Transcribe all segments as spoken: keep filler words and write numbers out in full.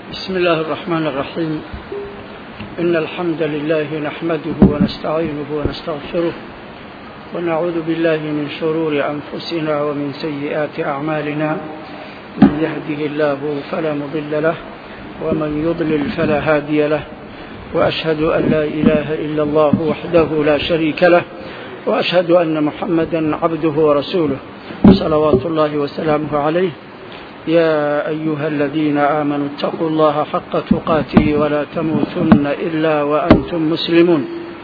بسم الله الرحمن الرحيم. إن الحمد لله نحمده ونستعينه ونستغفره ونعوذ بالله من شرور أنفسنا ومن سيئات أعمالنا. من يهده الله فلا مضل له ومن يضلل فلا هادي له، وأشهد أن لا إله إلا الله وحده لا شريك له، وأشهد أن محمدا عبده ورسوله صلوات الله وسلامه عليه. يا أيها الذين آمنوا اتقوا الله حق تقاته ولا تموتن إلا وأنتم مسلمون.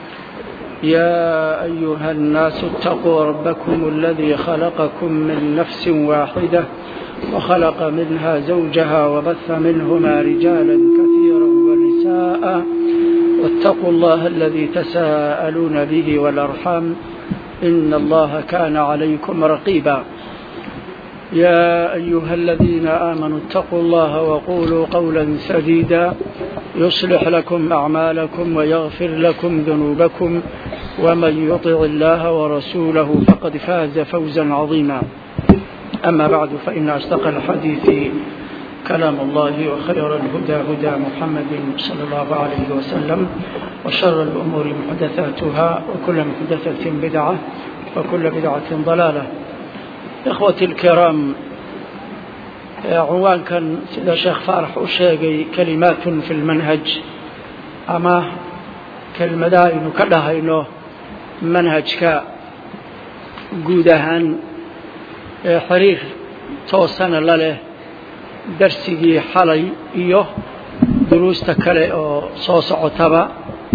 يا أيها الناس اتقوا ربكم الذي خلقكم من نفس واحدة وخلق منها زوجها وبث منهما رجالا كثيرا ونساء، واتقوا الله الذي تساءلون به والأرحام إن الله كان عليكم رقيبا. يا أيها الذين آمنوا اتقوا الله وقولوا قولا سديدا يصلح لكم أعمالكم ويغفر لكم ذنوبكم، ومن يطع الله ورسوله فقد فاز فوزا عظيما. أما بعد، فإن أصدق الحديث كلام الله، وخير الهدى هدى محمد صلى الله عليه وسلم، وشر الأمور محدثاتها، وكل محدثة بدعة، وكل بدعة ضلالة. إخوتي الكرام، عنوان كان سيدة شيخ فارح أشيغي كلمات في المنهج، أما كلمة دائن كلها إنه منهج كجودهان حريف توسن لله درسي حالي إيوه دروس تكالي أو صوص عتبة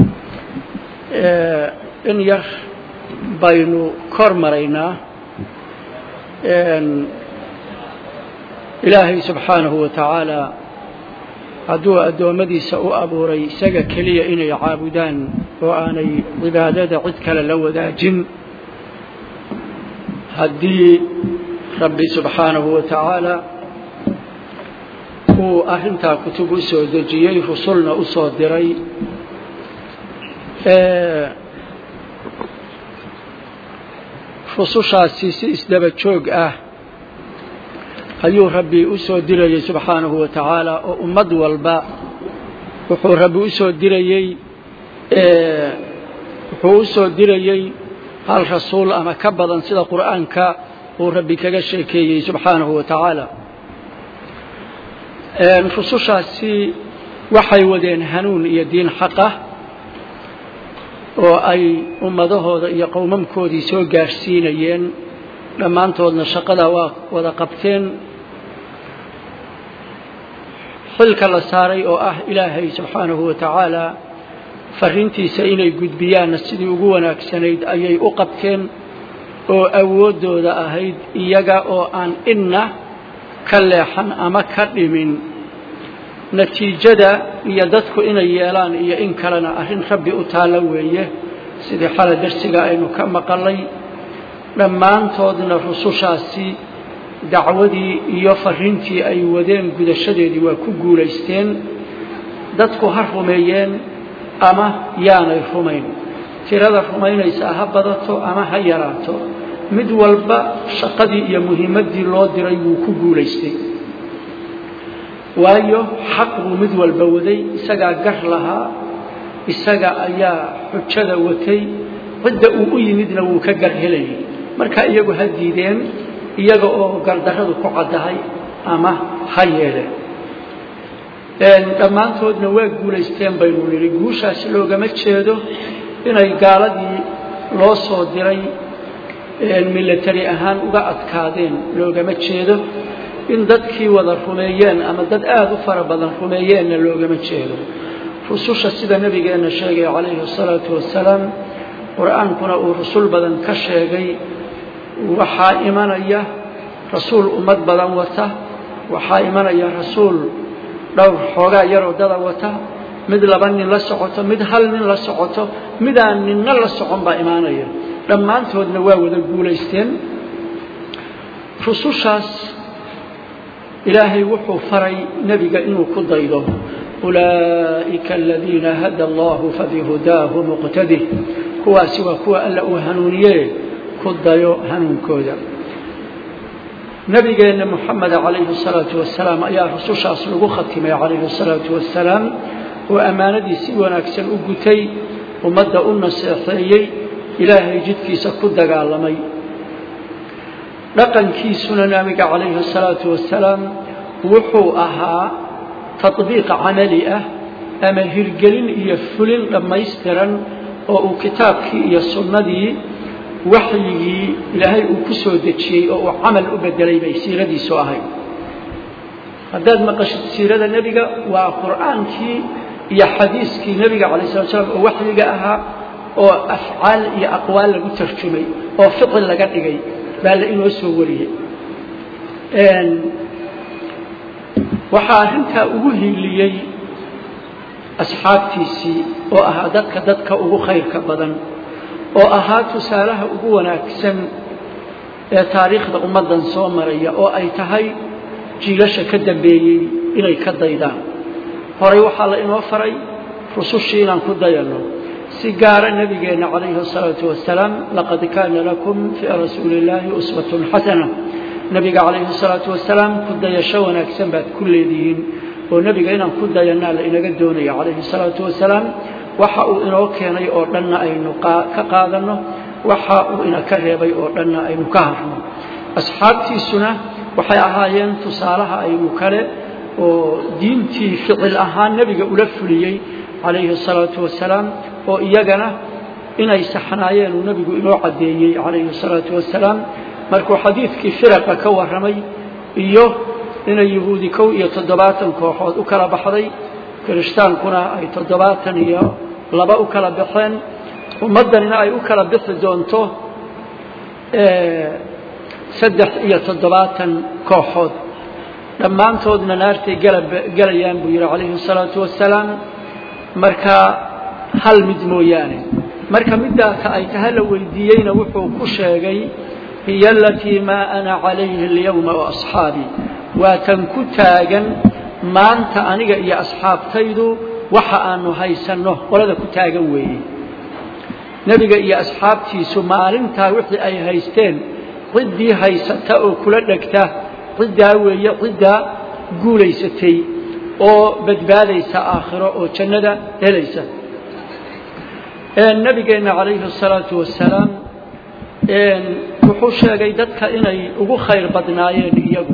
إن ير بينو كرمرينا إلهي سبحانه وتعالى عدو أدومدي سأو أبوري سجا كليا إني عابدان وأني عبادة عدك للوذا جن هدي ربي سبحانه وتعالى هو أهنتا كتب سودجيي فصلنا أصدري فصوشاasi si isdaba joog ah ayuu rabbi u soo dirayay subxaanahu wa tacaala, oo ummad walba wuxuu rabbi u soo dirayey wuxuu u soo dirayey hal rasuul ama ka badan sida qur'aanka uu rabbi kaga sheekeeyey subxaanahu wa tacaala. fusushaasi waxay wadeen hanuun iyo diin xaq ah oo ay ummadahooda iyo qowmamkoodii soo gaarsiinayeen. dhammaantoodna shaqada waa wada qabteen. xilka la saaray oo ah ilaahay subxaanahu wa tacaala fariintiisa inay gudbiyaanna sidii ugu wanaagsanayd ayay u qabteen, oo awooddooda ahayd iyaga oo aan inna ka leexan ama ka dhimin. natiijada iyo dadku inay yeelaan iyo in kalena arrin rabbi u taala weeye, sidii xala darsiga aynu ka maqalay. dhammaantoodna rusushaasi dacwadii iyo fariintii ay wadeen gudashadeedii waa ku guulaysteen. dadku ha rumeeyeen ama yaanay rumayn, tirada rumaynaysaa ha badato ama ha yaraato, mid walba shaqadii iyo muhiimaddii loo diray wuu ku guulaystay. waayo xaq buu mid walba waday, isagaa gar lahaa, isaga ayaa xujada watay, cidda uu u yimidna wuu ka gar helayay. marka iyagu ha diideen, iyaga oo gardarradu ku caddahay, ama ha yeeleen. dhammaantoodna waa guulaysteen baynu nidhi. guushaasi loogama jeedo inay gaaladii loo soo diray military ahaan uga adkaadeen, loogama jeedo in dadkii wada rumeeyeen ama dad aada u fara badan rumeeyeenna loogama jeedo. rususha sida nabigeenna sheegay calayhi asalaatu wassalaam, qur-aankuna uu rusul badan ka sheegay, waxaa imanaya rasuul ummad badan wata, waxaa imanaya rasuul dhowr xoogaa yaroo dada wata, mid laba nin la socoto, mid hal nin la socoto, midaan ninna la socon baa imaanaya. dhammaantoodna waa wada guulaysteen. rusushaas ilaahay wuxuu faray nebiga inuu ku daydo. ulaa'ika aladiina hada allahu fabihudaahu muqtadih. kuwaasi waa kuwa alla uu hanuuniye ku dayo hanuunkooda. نبينا محمد عليه الصلاة والسلام أيها رسول شاصلوا ختمه عليه الصلاة والسلام وأمانة سوى أكسل أجتي ومد النصيحي إلهي جدك سكود قالمي لقن كيسنا نامك عليه الصلاة والسلام وحوءها تطبيق عملية أما هرجلين يفلن لما يسترن أو كتابك يصلنا دي وحيي إلهي وكسود شيء أو عمل أبدلي بيسير دي سواهي هذا ما قصد سيرة النبي وقرآن كي يا حديث كي النبي عليه الصلاة والسلام وحي جاءها أو أفعال يا أقوال المترجمة أو فعل لقتي بل إنه سوريه إن وحاهنتها أوهي لي أصحاب تيسي وأهادتك دتك أبو خير كبدن وأهات سالها أبو ناكسن تاريخ أمة صومرية أو أي تهي جيلش كدبي إلى كديدا هري وحال إنه فري رسوشينا كديانو سجار النبي عليه الصلاة والسلام لقد كان لكم في رسول الله أسوة حسنة نبي عليه الصلاة والسلام كد يشون أكسن بعد كل دين ونبي إنا كد ينال إنا قدوني عليه الصلاة والسلام وحاو إنا كان يؤرنا أي نقا كقادنا وحاو إنا كرهب يؤرنا أي نكاهرنا أصحابتي السنة وحياهاين تصالها أي مكره ودينتي فعل أهان نبي أولف لي عليه الصلاة والسلام وإيانا إنا يسحنايين ونبي إنو عديي عليه الصلاة والسلام markuu xadiidkii firaqa ka waramay iyo inay yahuudi kow iyo toddobaatan kooxood u kala baxday kiristaankuna ay toddobaatan iyo laba u kala baxeen ummadana ay u kala bixi doonto ee saddex iyo toddobaatan kooxood dhammaantoodna naartay galayaan buu yiri calayhi salaatu wassalaam marka hal mid mooyaane marka midaas ay tahay la weydiiyayna wuxuu ku sheegay هي التي ما أنا عليه اليوم وأصحابي وتنكتاجا ما أنت أنيق يا أصحاب تيدو وحأنه هيسنه ولا كتاجا وي نبي يا أصحاب تيسو مالين تاوحي أي هيستين ضدي هيستا أو كل دكتا ضد وي ضد قولي ستي أو بدباليس آخره أو جندا ليس النبي عليه الصلاة والسلام wuxuu sheegay dadka inay ugu khayr badnaayeen iyagu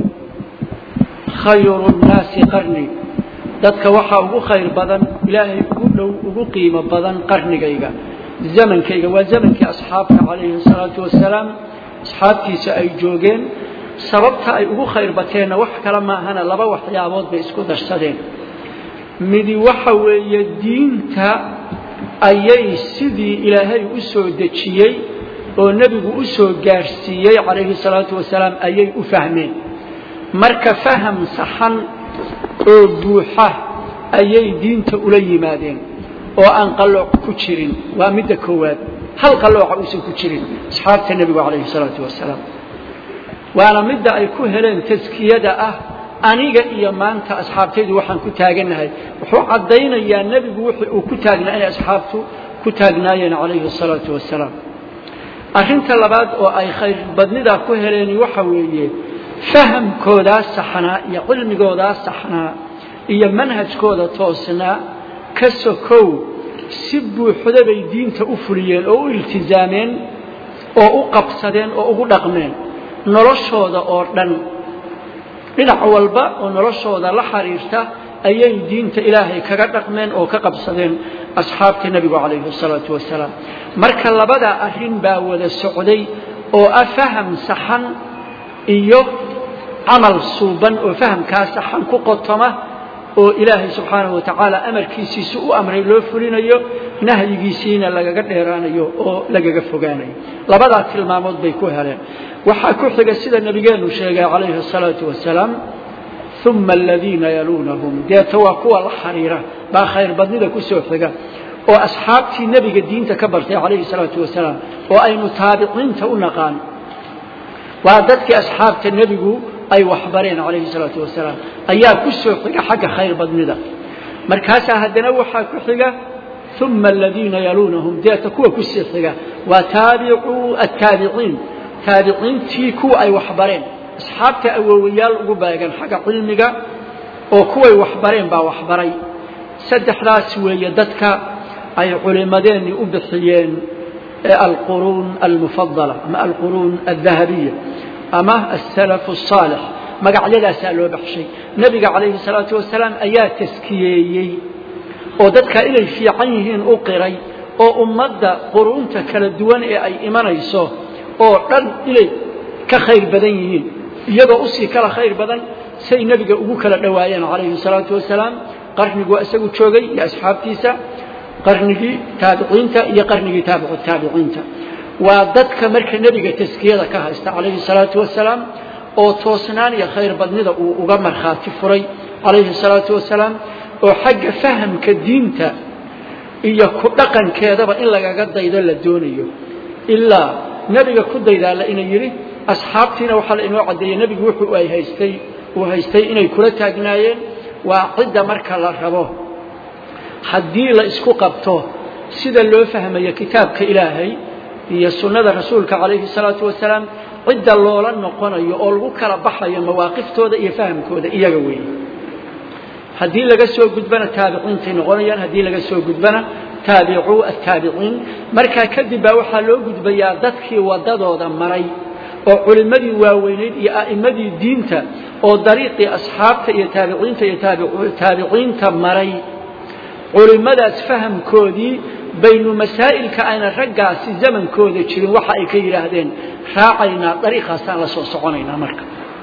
khayrun naasi qarni dadka waxa ugu khayr badan ilaahay ugu dhow ugu qiimo badan qarnigayga zamankayga waa zamankii asxaabta calayhi salaatu wassalaam asxaabtiisa ay joogeen sababta ay ugu khayr bateen wax kala ma ahana laba waxyaabood bay isku darsadeen midi waxa weeye diinta ayay sidii ilaahay u soo dejiyay oo nabigu u soo gaarsiiyay calayhi salaatu wasalaam ayay u fahmeen marka faham saxan oo buuxa ayay diinta ula yimaadeen oo aan qalooc ku jirin waa mid koowaad hal qalooc uusan ku jirin asxaabta nabiga calayhi salaatu wasalaam waana mid ay ku heleen taskiyada ah aniga iyo maanta asxaabtaydu waxaan ku taaganahay wuxuu cadeynayaa nabigu wuxuu uu ku taagnaa inay asxaabtu ku taagnaayeen calayhi salaatu wasalaam arrinta labaad oo ay khayr badnida ku heleen waxa weeye fahamkooda saxnaa iyo cilmigooda saxnaa iyo manhajkooda toosnaa ka sokow si buuxda bay diinta u fuliyeen oo u iltizaameen oo u qabsadeen oo ugu dhaqmeen noloshooda oo dhan dhinac walba oo noloshooda la xiriirta ayay diinta ilaahay kaga dhaqmeen oo ka qabsadeen asxaabta nabiga calayhi salaatu wasalaam marka labada arrin baa wada socday oo afaham saxan iyo amal suuban oo fahamka saxan ku qotoma oo ilaahay subhanahu wa ta'ala amarkiisa u amray loo fulinayo nahyigiisina lagaga dheeraanayo oo lagaga fogaanayo labada tilmaamood bay ku heleen waxa ku xiga sida nabigeenu sheegay calayhi salaatu wasalaam ثم الذين يلونهم ديتوا كوا الحريرة با خير بدنيدا كسو خيغا او اصحابتي نبيga diinta ka bartay عليه الصلاه والسلام oo ay mutaabiciinta u naqaan waa dadkii asxaabta nabigu ay waxbareen عليه الصلاه والسلام ayaa ku soo xiga xagga khayr badnida markaas hadana waxa ku xiga ثم الذين يلونهم deeta kuwa ku soo xiga waa taabicu at-tabi'in taabi'intii ku ay waxbareen asxaabta awoowayaal ugu baagan xagga cilmiga oo kuway waxbareen baa waxbaray saddexdaas weeye dadka ay culimadeeni u bixiyeen القرون المفضلة أما القرون الذهبية أما السلف الصالح ما قاعد لا سألوا بحشي نبي عليه الصلاة والسلام آيات تسكيي ودتك إلى في عينهن أقري أو أمد قرون تكالدوان أي إيمان يسوع أو رد إلى كخير بدنيهن يبقى أصي كلا خير بدن سي نبي أبوك الروايان عليه الصلاة والسلام قرن جو أسقط شوقي يا أصحاب تيسا قرنه تابعين تا يا قرنه تابع التابعين تا وضدك مرك النبي تسكية كهست عليه الصلاة والسلام أو توصنان يا خير بدنه وجمر خاتف فري عليه الصلاة والسلام وحق فهم كدين تا إيا كدقن كذا إلا قد يدل الدنيا إلا نبي كده إذا لإن يري أصحابتنا وحل إنه عد النبي وحو أي هيستي وهيستي إنه كل تجناين وعد مرك الله رباه haddii la isku qabto sida loo fahmayo kitaabka Ilaahay iyo sunnada rasuulka kaleeyhi salaatu wasalaam cidda loola noqonayo oo lagu kala baxayo mawaaqiftooda iyo fahamkooda iyaga weey haddii laga soo gudbana taabiciinta noqonayaan haddii laga soo gudbana taabicu at-taabiciin marka kadib baa waxa loo gudbayaa dadkii wadadooda maray oo culimadii waaweyneed iyo aa'imadii diinta oo dariiqii asxaabta iyo taabiciinta iyo taabiciinta maray culimadaas fahamkoodii baynu masaa'ilka ayna raggaasi zamankooda jirin waxa ay ka yiraahdeen raacayna dariiqaasaan la soo soconaynaa marka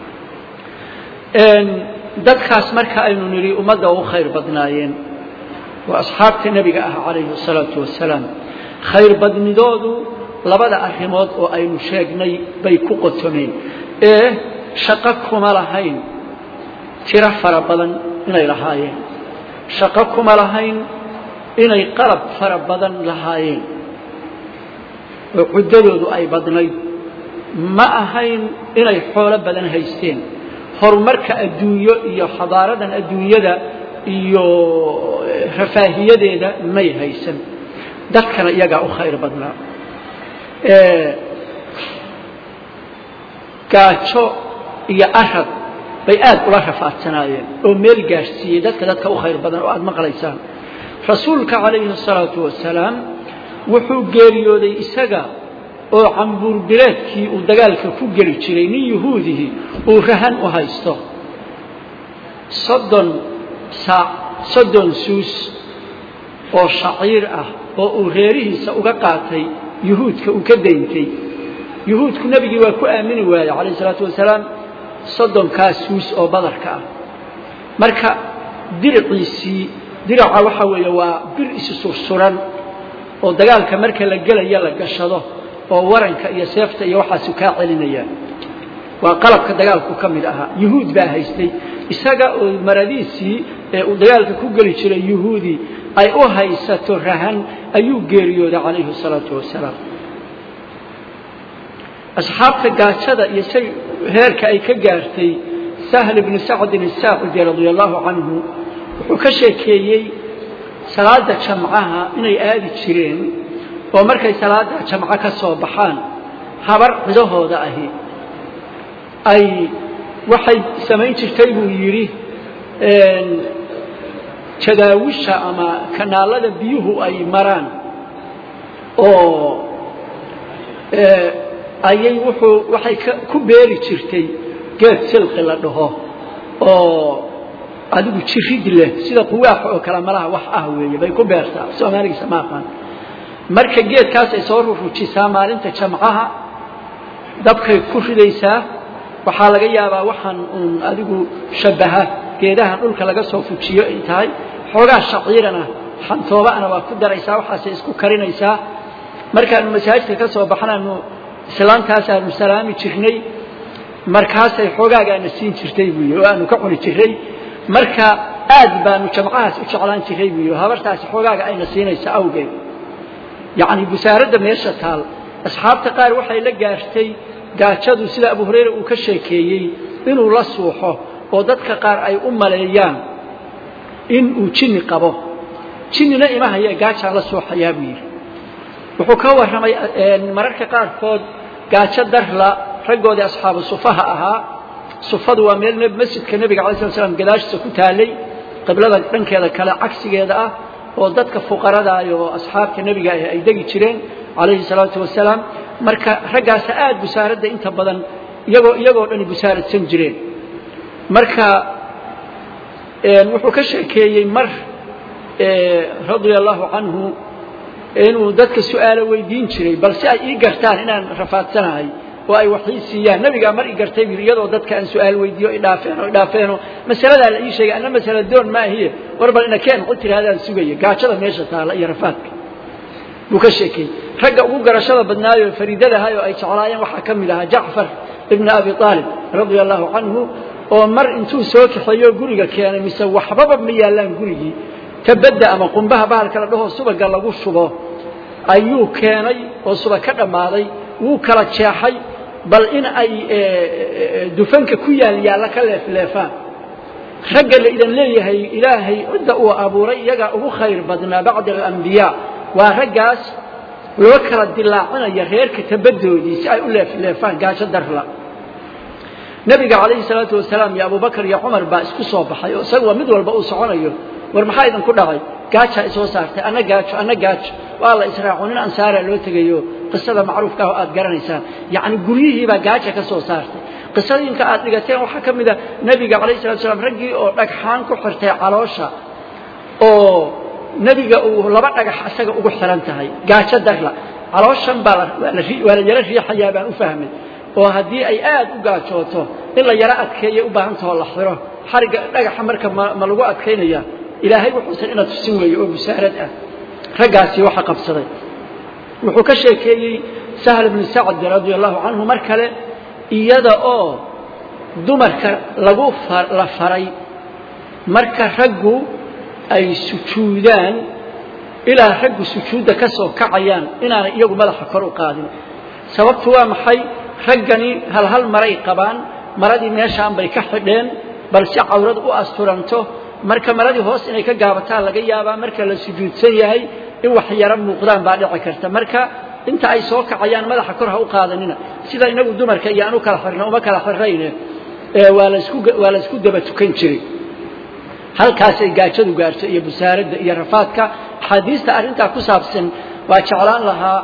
een dadkaas marka aynu niri ummadda u khayr badnaayeen waa asxaabta nabiga ah calayhi salaatu wassalaam khayr badnidoodu labada arrimood oo aynu sheegnay bay ku qotomeen ee shaqo kuma lahayn tira fara badan inay lahaayeen shaqo kuma lahayn inay qalab fara badan lahaayeen oo cuddadoodu ay badnayd ma ahayn inay xoolo badan haysteen horumarka adduunyo iyo xadaaradan adduunyada iyo rafaahiyadeeda may haysan dadkana iyaga u khayr badnaa ee gaajo iyo arad bay aad ula rafaadsanaayeen oo meel gaarsiiyay dadka dadka u khayr badan oo aad maqlaysaan rasuulka kaleeyhi salaatu wasalaam wuxuu geeriyooday isaga oo cambuur bilaadkii uu dagaalka ku gali jiray nin yahuudihi oo rahan u haysto soddon saac soddon suus oo shaciir ah oo uu reerihiisa uga qaatay yahuudka uu ka dayntay yahuudku nabigi waa ku aamini waayay kaleeyhi salaatu wasalaam soddon kaas suus oo badarka ah marka diriciisii diraca waxa weeye waa bir isu sursuran oo dagaalka marka la galayo la gashado oo waranka iyo seefta iyo waxa ka celinaya waa qalabka dagaalku kamid aha yahuud baa haystay isaga oo maradiisii ee uu dagaalka ku gali jiray yahuudi ay u haysato rahan ayuu geeriyooday calayhi salaatu wasalaam asxaabta gaajada iyo shay heerka ay ka gaartay sahl ibn sa'd al-sa'di radiyallahu anhu wuxuu ka sheekeeyay salaada jamcaha inay aadi jireen oo markay salaada jamca ka soo baxaan habar cidahooda ahi ay waxay sameyn jirtay buu yiri een jadaawisha ama kanaalada biyuhu ay maraan oo ee ayay wuxuu waxay ku beeri jirtay geed silqi la dhaho oo adigu jirid leh sida quwaax oo kala malaha wax ah weeye bay ku beertaa Soomaaliga samaaqan marka geedkaas ay soo rufujisaa maalinta jamcaha dabkay ku ridaysaa waxa laga yaabaa waxaan uu adigu shabaha geedaha dhulka laga soo fujiyo ay tahay xoogaa shaciirana xantooba ana waa ku daraysaa waxa isku karinaysaa markaan masaajidka ka soo baxnaano islaantaas aanu salaami jirnay markaas ay xoogaaga siin jirtay wiyo aanu ka cuni jiray marka aad baanu jamcaas u jeclaan jiray wiyo habartaas xoogaaga ayna siinaysa awgeed yaani busaarada meesha taal asxaabta qaar waxay la gaartay gaajadu sida Abu Hurayra uu ka sheekeeyay inuu la suuxo oo dadka qaar ay u maleeyaan in uu jinni qabo jinnina imahaya gaaja la suuxayaa wiyo wuxuu ka waramay mararka qaar kood gaajo darla ragooda asxaabu sufaha ahaa sufadu waa meel masjidka nabiga calayhi salaatu wasalaam gadaashiisa ku taalay qiblada dhankeeda kale cagsigeeda ah oo dadka fuqarada iyo asxaabta nabiga ay degi jireen calayhi salaatu wasalaam marka raggaas aad busaaradda inta badan iyagoo iyagoo dhan busaaradsan jireen marka een wuxuu ka sheekeeyay mar ee radiyallahu anhu inuu dadka su'aalo weydiin jiray balse ay ii gartaan inaan rafaadsanahay oo ay waxiisiyaan nabiga mar ii gartay iyadoo dadka aan su'aal weydiyo idhaafeen oo idhaafeen masalada la ii sheegay ana masala doon ma ahiye warbal ina keen qoti raadaan sugaya gaajada meesha taala iyo rafaadka buu ka sheekay ragga ugu garashada badnaayo fariidada hayo ay jeclaayeen waxa kamid ah Jaafar ibn Abi Talib radiyallahu anhu oo mar intuu soo kaxeeyo guriga keenay mise waxbaba ma yaalaan gurigi tabada ama qumbaha bahalka la dhaho subaga lagu shubo ayuu keenay oo suba ka dhamaaday wuu kala jeexay bal in ay dufanka ku yaal yaala ka leefleefaan ragga la idan leeyahay ilaahay cidda uu abuuray iyaga ugu khayr badnaa bacda al-anbiya waa raggaas loo kala dilaacinaya reerka tabadoodii si ay u leefleefaan gaajo darla nabiga calayhi salaatu wasalaam iyo Abu Bakar iyo Umar baa isku soo baxay oo isagu mid walba uu soconayo war maxay idan ku dhacay gaajo ay soo saartay ana gaajo ana gaajo waa la israacunin ansaara loo tagayo qisada macruufka ah aad garanaysaa yaani guriyihii baa gaajo ka soo saartay qisadinka aad dhigateen waxa kamid ah nabiga calayhi salaatu wasalaam ragii oo dhagxaan ku xirtay caloosha oo nabiga uu laba dhagax asaga ugu xiran tahay gaajo darla calooshan baa la yara riixaya baan u fahmay oo hadii ay aad u gaajooto in la yara adkeeyo u baahan tahay la xiro xariga dhagaxa marka ma lagu adkeynaya ilaahay wuxuu san inaad tusin weeyo oo busaarad ah ragaasi waxa qabsaday wuxuu ka sheekeeyay Sahl ibn Sa'd radiyallahu anhu markale iyada oo dumarka lagu la faray marka raggu ay sujuudaan ila raggu sujuuda ka soo kacayaan inaana iyagu madaxa kor u qaadin sababtu waa maxay raggani hal hal maray qabaan maradii meeshaan bay ka xidheen balse cawrad u asturanto marka maradii hoos inay ka gaabataan laga yaabaa marka la sujuudsan yahay in wax yara muuqdaan baa dhici karta marka inta ay soo kacayaan madaxa kor ha u qaadanina sida inagu dumarka iyo aanu kala xirno uma kala xirayne ee waa la isku waa la isku daba tukan jiray halkaas ay gaajadu gaarto iyo busaaradda iyo rafaadka xadiista arinta ku saabsan waa jeclaan lahaa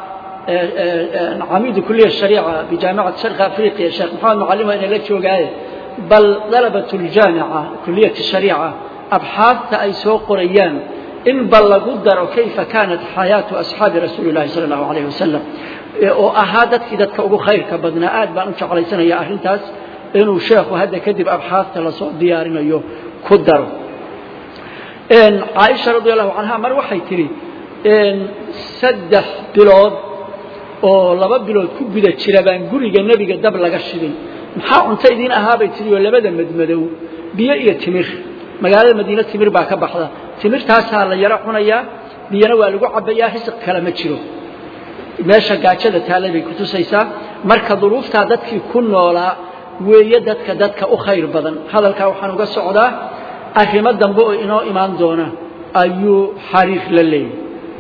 عميد كلية الشريعة بجامعة شرق أفريقيا الشيخ محمد معلمة إن لا جوجاي بل طلبة الجامعة كلية الشريعة أبحاث أي سوق قريان إن بلغوا الدر كيف كانت حياة أصحاب رسول الله صلى الله عليه وسلم وأهادت إذا كأبو خير كبدنا آد بأن على سنة يا أهل تاس إنه شيخ وهذا كذب أبحاث تلصق ديارنا يو كدر إن عائشة رضي الله عنها مر وحي تري إن سدح بلاد oo laba bilood ku guda jira baan guriga nabiga dab laga shiday maxaa cunta idin ahaabay tiri labada madmadow biyo iyo timir magaalada Madiina timir baa ka baxda timirtaas la yara cunaya biyana waa lagu cabayaa xisq kala ma jiro meesha gaajada taalay ku tusaysaa marka duruufta dadkii ku noolaa weeye dadka dadka u khayr badan hadalka waxaan uga socdaa arrimo dambe oo inoo imaan doona ayuu xariif la leeyahay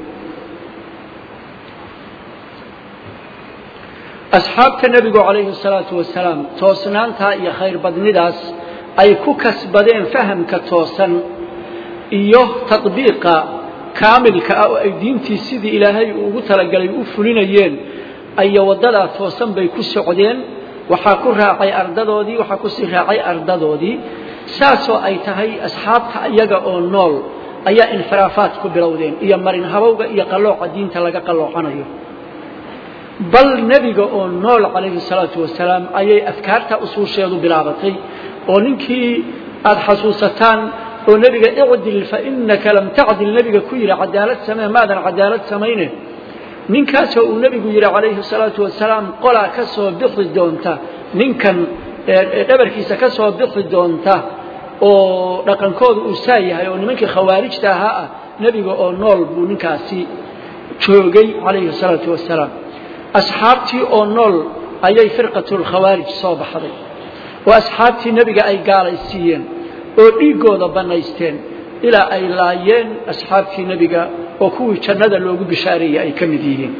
أصحاب النبي عليه الصلاة والسلام توسنان تا يا خير بدنداس أي كوكس بدين فهم كتوسن إيوه تطبيق كامل كأو دين تسيد إلهي وقتلقى يوفلين ين أي ودلا توسن بيكوس عدين وحاكو راعي أردادودي وحاكو راعي أردادودي ساسو أي تهي أصحاب يجا أو نول أي انحرافات كبرودين إيا مرين هواوغا إيا قلوع دين تلقى قلوع عنيو بل نبي أو نول عليه الصلاة والسلام أي أفكارته أصول شيء بلعبتي ونكي الحسوستان ونبي اعدل فإنك لم تعدل نبي كير عدالة سماء ماذا عدالة سمينه من كاسو النبي عليه الصلاة والسلام قال كسو بحث دونتا من كان دبركيس كسو بحث دونتا أو لكن كود أسايها يعني منك خوارج تها نبي أو نول بنكاسي شوقي عليه الصلاة والسلام أصحابتي أو نول أي فرقة الخوارج صوب حضي وأصحابتي نبي أي قال السيين وريقوا ضبنا يستين إلى أي لايين أصحابتي نبي وكوي كندا لوجو بشارية أي كمديين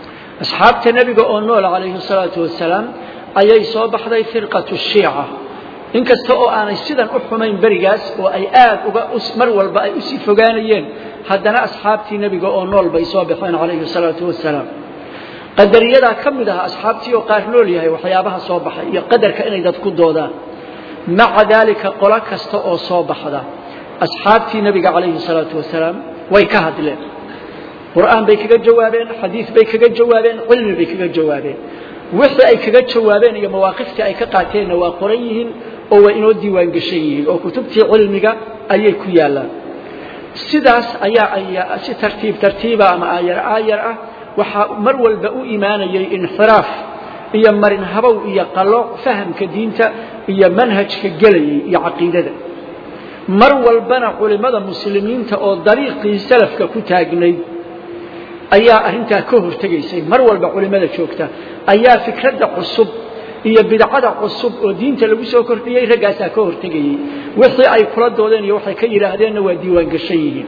أصحابتي نبي أو نول عليه الصلاة والسلام أي صوب حضي فرقة الشيعة إن كستو أنا السيدان أحمين بريجاس وأي آد ومر والبأي أسي فجانيين هدنا أصحابتي نبي قال نول بيصابحين عليه الصلاة والسلام قدر يدا كم ده أصحابتي وقارنوا لي هاي وحيابها صباح يقدر كأنه إذا تكون دودا مع ذلك قلا كستو صباح ده أصحابتي نبي عليه الصلاة والسلام ويكهد له قرآن بيكجا جوابين حديث بيكجا جوابين علم بيكجا جوابين وحده أي كجا جوابين يا مواقفته أي كقاتين وقريهن أو إنه ديوان قشيين أو كتبتي علمك أي كيالا سداس أي أي أشي ترتيب ترتيبة أما آير آير وح مرول بأو إيمان يي انحراف يا مرن هبو يا قلق فهم كدينته يا منهج كجلي يا عقيدة مرول بنا علماء المسلمين تأو طريق سلف ككتاجني أيها أنت كهر تجيسي مرول بعلماء شوكته أيها فكرة قصب هي بدعة قصب ودين تلبسه كرتيه رجعت كهر تجي وحي أي فرد ودين يوحي كي لهذين وديوان قشيين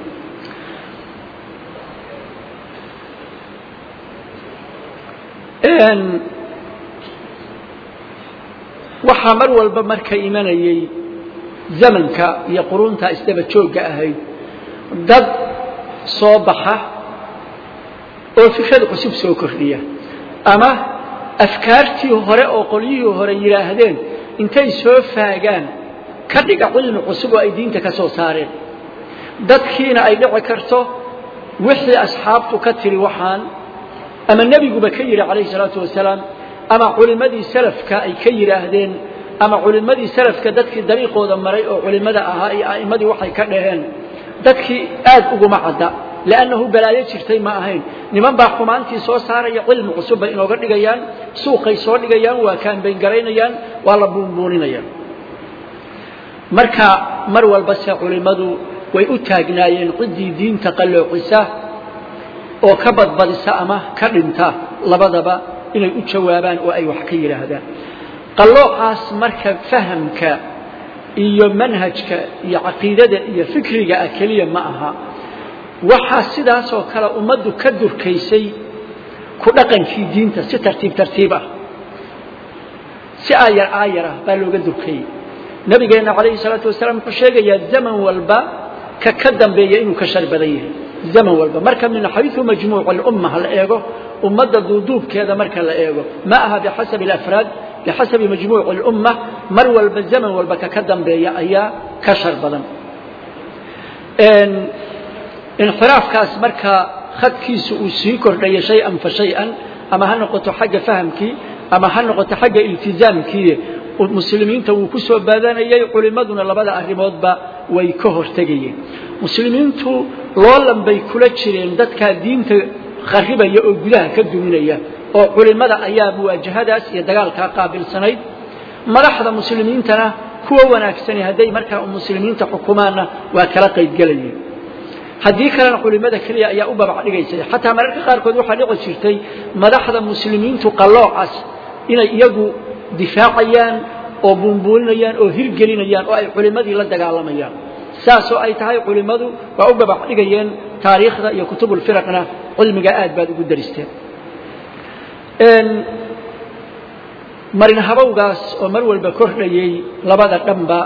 إن وحمر والبمرك إيماني زمنك يقولون تا استبت شوق أهي ضد صباحه أو فكرة قصب سوكرية أما أفكارتي وهراء وقليه وهراء يراهدين إنتي سوف فاقان كردق علم قصب وأيدين تكسو سارين دادكينا أي دعا كرتو وحي أصحابتو كتر وحان أما النبي بكير عليه الصلاة والسلام أما علماء سلف كأي كير أهدين أما علماء سلف كدادك دريق ودمري أو علماء أهائي أئماء وحي كرهين دادك آد أقو معدا لأنه بلاية شرتي ما أهين نمان باقومانتي سو ساري علم قصب إنه قد لغيان سوقي سو لغيان وكان بين قرينيان والله بونبونينيان مركا مروا البس علماء ويؤتاقنايين قدي دين تقلعسا وكبض بدسا أما كرمتا لبضبا إنه يؤتشوابان وأي وحكي لهذا قلوعاس مركا فهمك إيا منهجك إيا عقيدة إيا فكرك أكليا معها waxaa sidaas oo kale ummadu ka durkaysay ku dhaqankii diinta si tartiib tartiib ah si ayar ayar baa looga durkay nabigeena kaleey salaatu wasalaam ku sheegaya zaman walba ka ka dambeeya inuu ka shar badan yahay zaman walba marka min xaytu majmuu' al-umma hal eego ummada duuduubkeeda marka la eego ma aha bi hasab al-afrad bi hasab majmuu' al-umma mar walba zaman walba ka ka dambeeya ayaa ka shar badan een انحراف كاس مركا خد كيس وسيكر لي شيئا فشيئا أما هنقطة حاجة فهمك أما هنقطة حاجة التزامك والمسلمين تو كسوا بدانا يقول مدن الله بدأ الرماد با ويكهر تجيه مسلمين تو لولم بيكولتشرين دت كدين خريبة يقولها كدنيا أو قول مدى أيام مواجهات يدقال كقابل سنيد ملاحظ مسلمين تنا كوا وناكسني هذي مركا المسلمين تحكمانا وكلاقي الجليل haddii kalena culimada kaliya ayaa u babacdhigaysay xataa mararka qaarkood waxa dhici jirtay madaxda muslimiintu qaloocaas inay iyagu difaacayaan oo buunbuulinayaan oo hirgelinayaan oo ay culimadii la dagaalamayaan saas oo ay tahay culimadu waa u babacdhigayeen taariikhda iyo kutubul firaqna cilmiga aad baad ugu daristeen een marin habowgaas oo mar walba kordhayay labada dhanba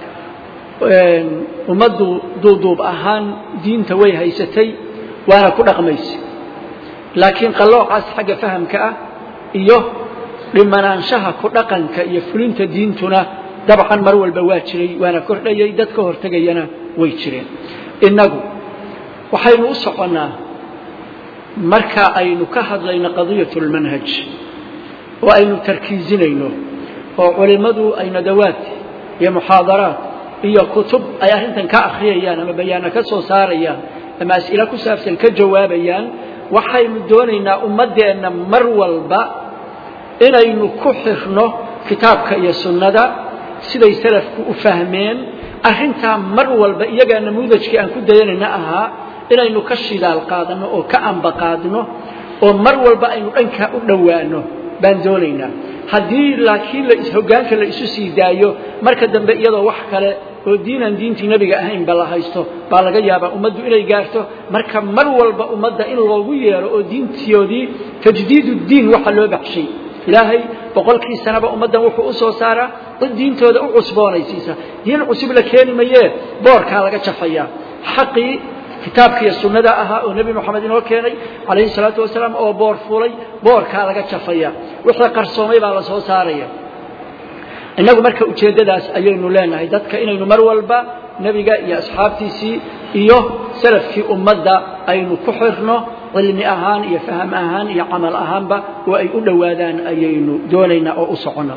ummadu duuduub ahaan diinta way haysatay waana ku dhaqmaysi laakiin qaloocaas xagga fahamka ah iyo dhimanaanshaha ku dhaqanka iyo fulinta diintuna dabcan mar walba waa jiray waana kordhayay dadka hortagayana way jireen inagu waxaynu u soconaa marka aynu ka hadlayno qadiyatul manhaj oo aynu tarkiizinayno oo culimadu ay nadawaad iyo muhaadaraat iyo kutub ay arintan ka akhriyayaan ama bayaana ka soo saarayaan ama as'ila ku saabsan ka jawaabayaan waxaynu doonaynaa ummadeena mar walba inaynu ku xirno kitaabka iyo sunnada siday salafku u fahmeen arinta mar walba iyaga namuudajkii aan ku dayanayna aha inaynu ka shidaal qaadano oo ka amba qaadno oo mar walba aynu dhanka u dhawaano baan doonaynaa haddii laakiin la hoggaanka la isu sii daayo marka dambe iyadoo wax kale oo diinan diintii nabiga ahayn baa la haysto baa laga yaabaa ummaddu inay gaarto marka mar walba ummadda in loogu yeero oo diintiyoodii tajdiidu diin waxa loo baxshay ilaahay boqolkii sanaba ummadan wuxuu u soo saaraa dad diintooda u cusboonaysiisa diin cusub la keeni mayee boorka laga jafaya xaqii kitaabka iyo sunnada ahaa oo nabi maxamed inoo keenay calayhi salaatu wasalaam oo boor fuulay boorka laga jafaya wixii qarsoomay baa la soo saaraya inagu marka ujeedadaas ayaynu leenahay dadka inaynu mar walba nabiga iyo asxaabtiisii iyo salafkii ummadda aynu ku xirno cilmi ahaan iyo faham ahaan iyo camal ahaanba oo ay u dhowaadaan ayaynu doonaynaa oo u socono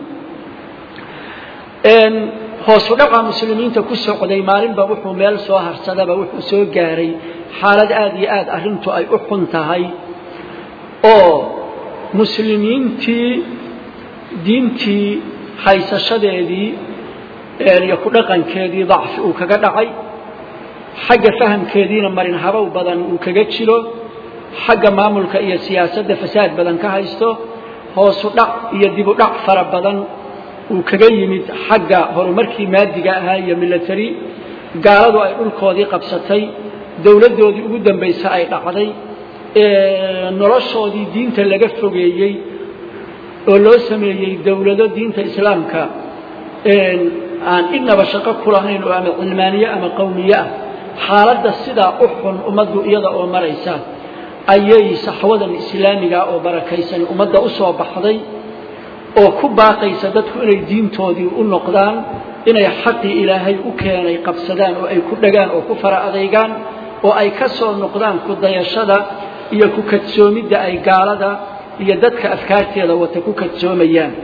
hoos u dhaca muslimiinta ku socday maalinba wuxuu meel soo harsadaba wuxuu soo gaaray xaalad aad iyo aad arrintu ay u xun tahay oo muslimiintii diintii haysashadeedii iyo ku dhaqankeedii dacfi uu kaga dhacay xagga fahamkeediina marin habow badan uu kaga jiro xagga maamulka iyo siyaasadda fasaad badan ka haysto hoos u dhac iyo dib u dhac fara badan uu kaga yimid xagga horumarkii maadiga ahaa iyo military gaaladu ay dhulkoodii qabsatay dawladoodii ugu dambaysa ay dhacday noloshoodii diinta laga fogeeyey oo loo sameeyey dawlado diinta islaamka aan inaba shaqo ku lahayn oo ama cilmaaniye ama qowmiye ah xaaladda sidaa u xun ummaddu iyada oo maraysa ayay saxwadan islaamiga oo barakaysan ummadda u soo baxday oo ku baaqaysa dadku inay diintoodii u noqdaan inay xaqii ilaahay u keenay qabsadaan oo ay ku dhagaan oo ku fara adeygaan oo ay ka soo noqdaan ku dayashada iyo ku kadsoomidda ay gaalada iyo dadka afkaarteeda wata ku kadsoomayaan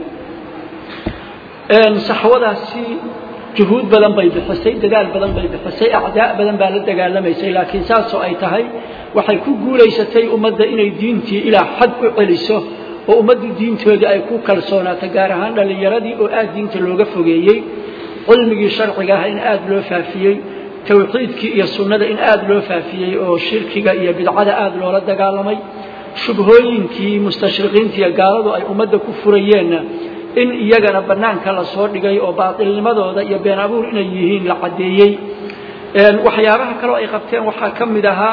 saxwadaasi juhuud badan bay bixisay dagaal badan bay bixisay acdaa badan baa la dagaalamaysay laakiin saasoo ay tahay waxay ku guulaysatay ummadda inay diintii ilaa xad u celiso oo ummaddu diintoodii ay ku kalsoonaato gaar ahaan dhallinyaradii oo aad diinta looga fogeeyey cilmigii sharciga ah in aad loo faafiyey tawxiidkii iyo sunnada in aad loo faafiyey oo shirkiga iyo bidcada aad loola dagaalamay shubhooyinkii mustashriqiinta iyo gaaladu ay ummadda ku furayeenna in iyagana banaanka la soo dhigay oo baatilnimadooda iyo been abuur inay yihiin la cadeeyay een waxyaabaha kale oo ay qabteen waxa kamid ahaa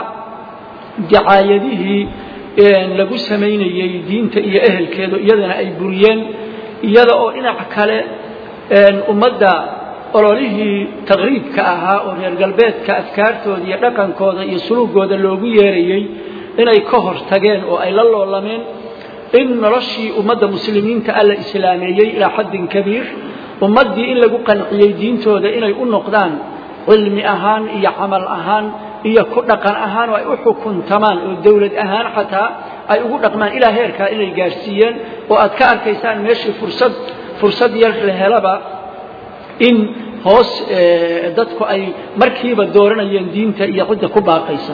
dicaayadihii een lagu sameeyay diinta iyo ehelkeedu iyadana ay buriyeen iyada oo dhinac kale een ummadda ololihii taqriibka ahaa oo reer galbeedka afkaartooda iyo dhaqankooda iyo suluugooda loogu yeerayay inay ka hor tageen oo ay la loolameen in noloshii ummadda muslimiinta alla islaameeyay ila xadin kabiir ummadii in lagu qanciyay diintooda inay u noqdaan cilmi ahaan iyo amal ahaan iyo ku dhaqan ahaan oo ay u xukuntamaan oo dawlad ahaan xataa ay ugu dhaqmaan ila heerka inay gaarsiiyeen oo aad ka arkaysaan meeshii fursad fursad yar la helaba in hoos dadku ay markiiba dooranayeen diinta iyo cidda ku baaqaysa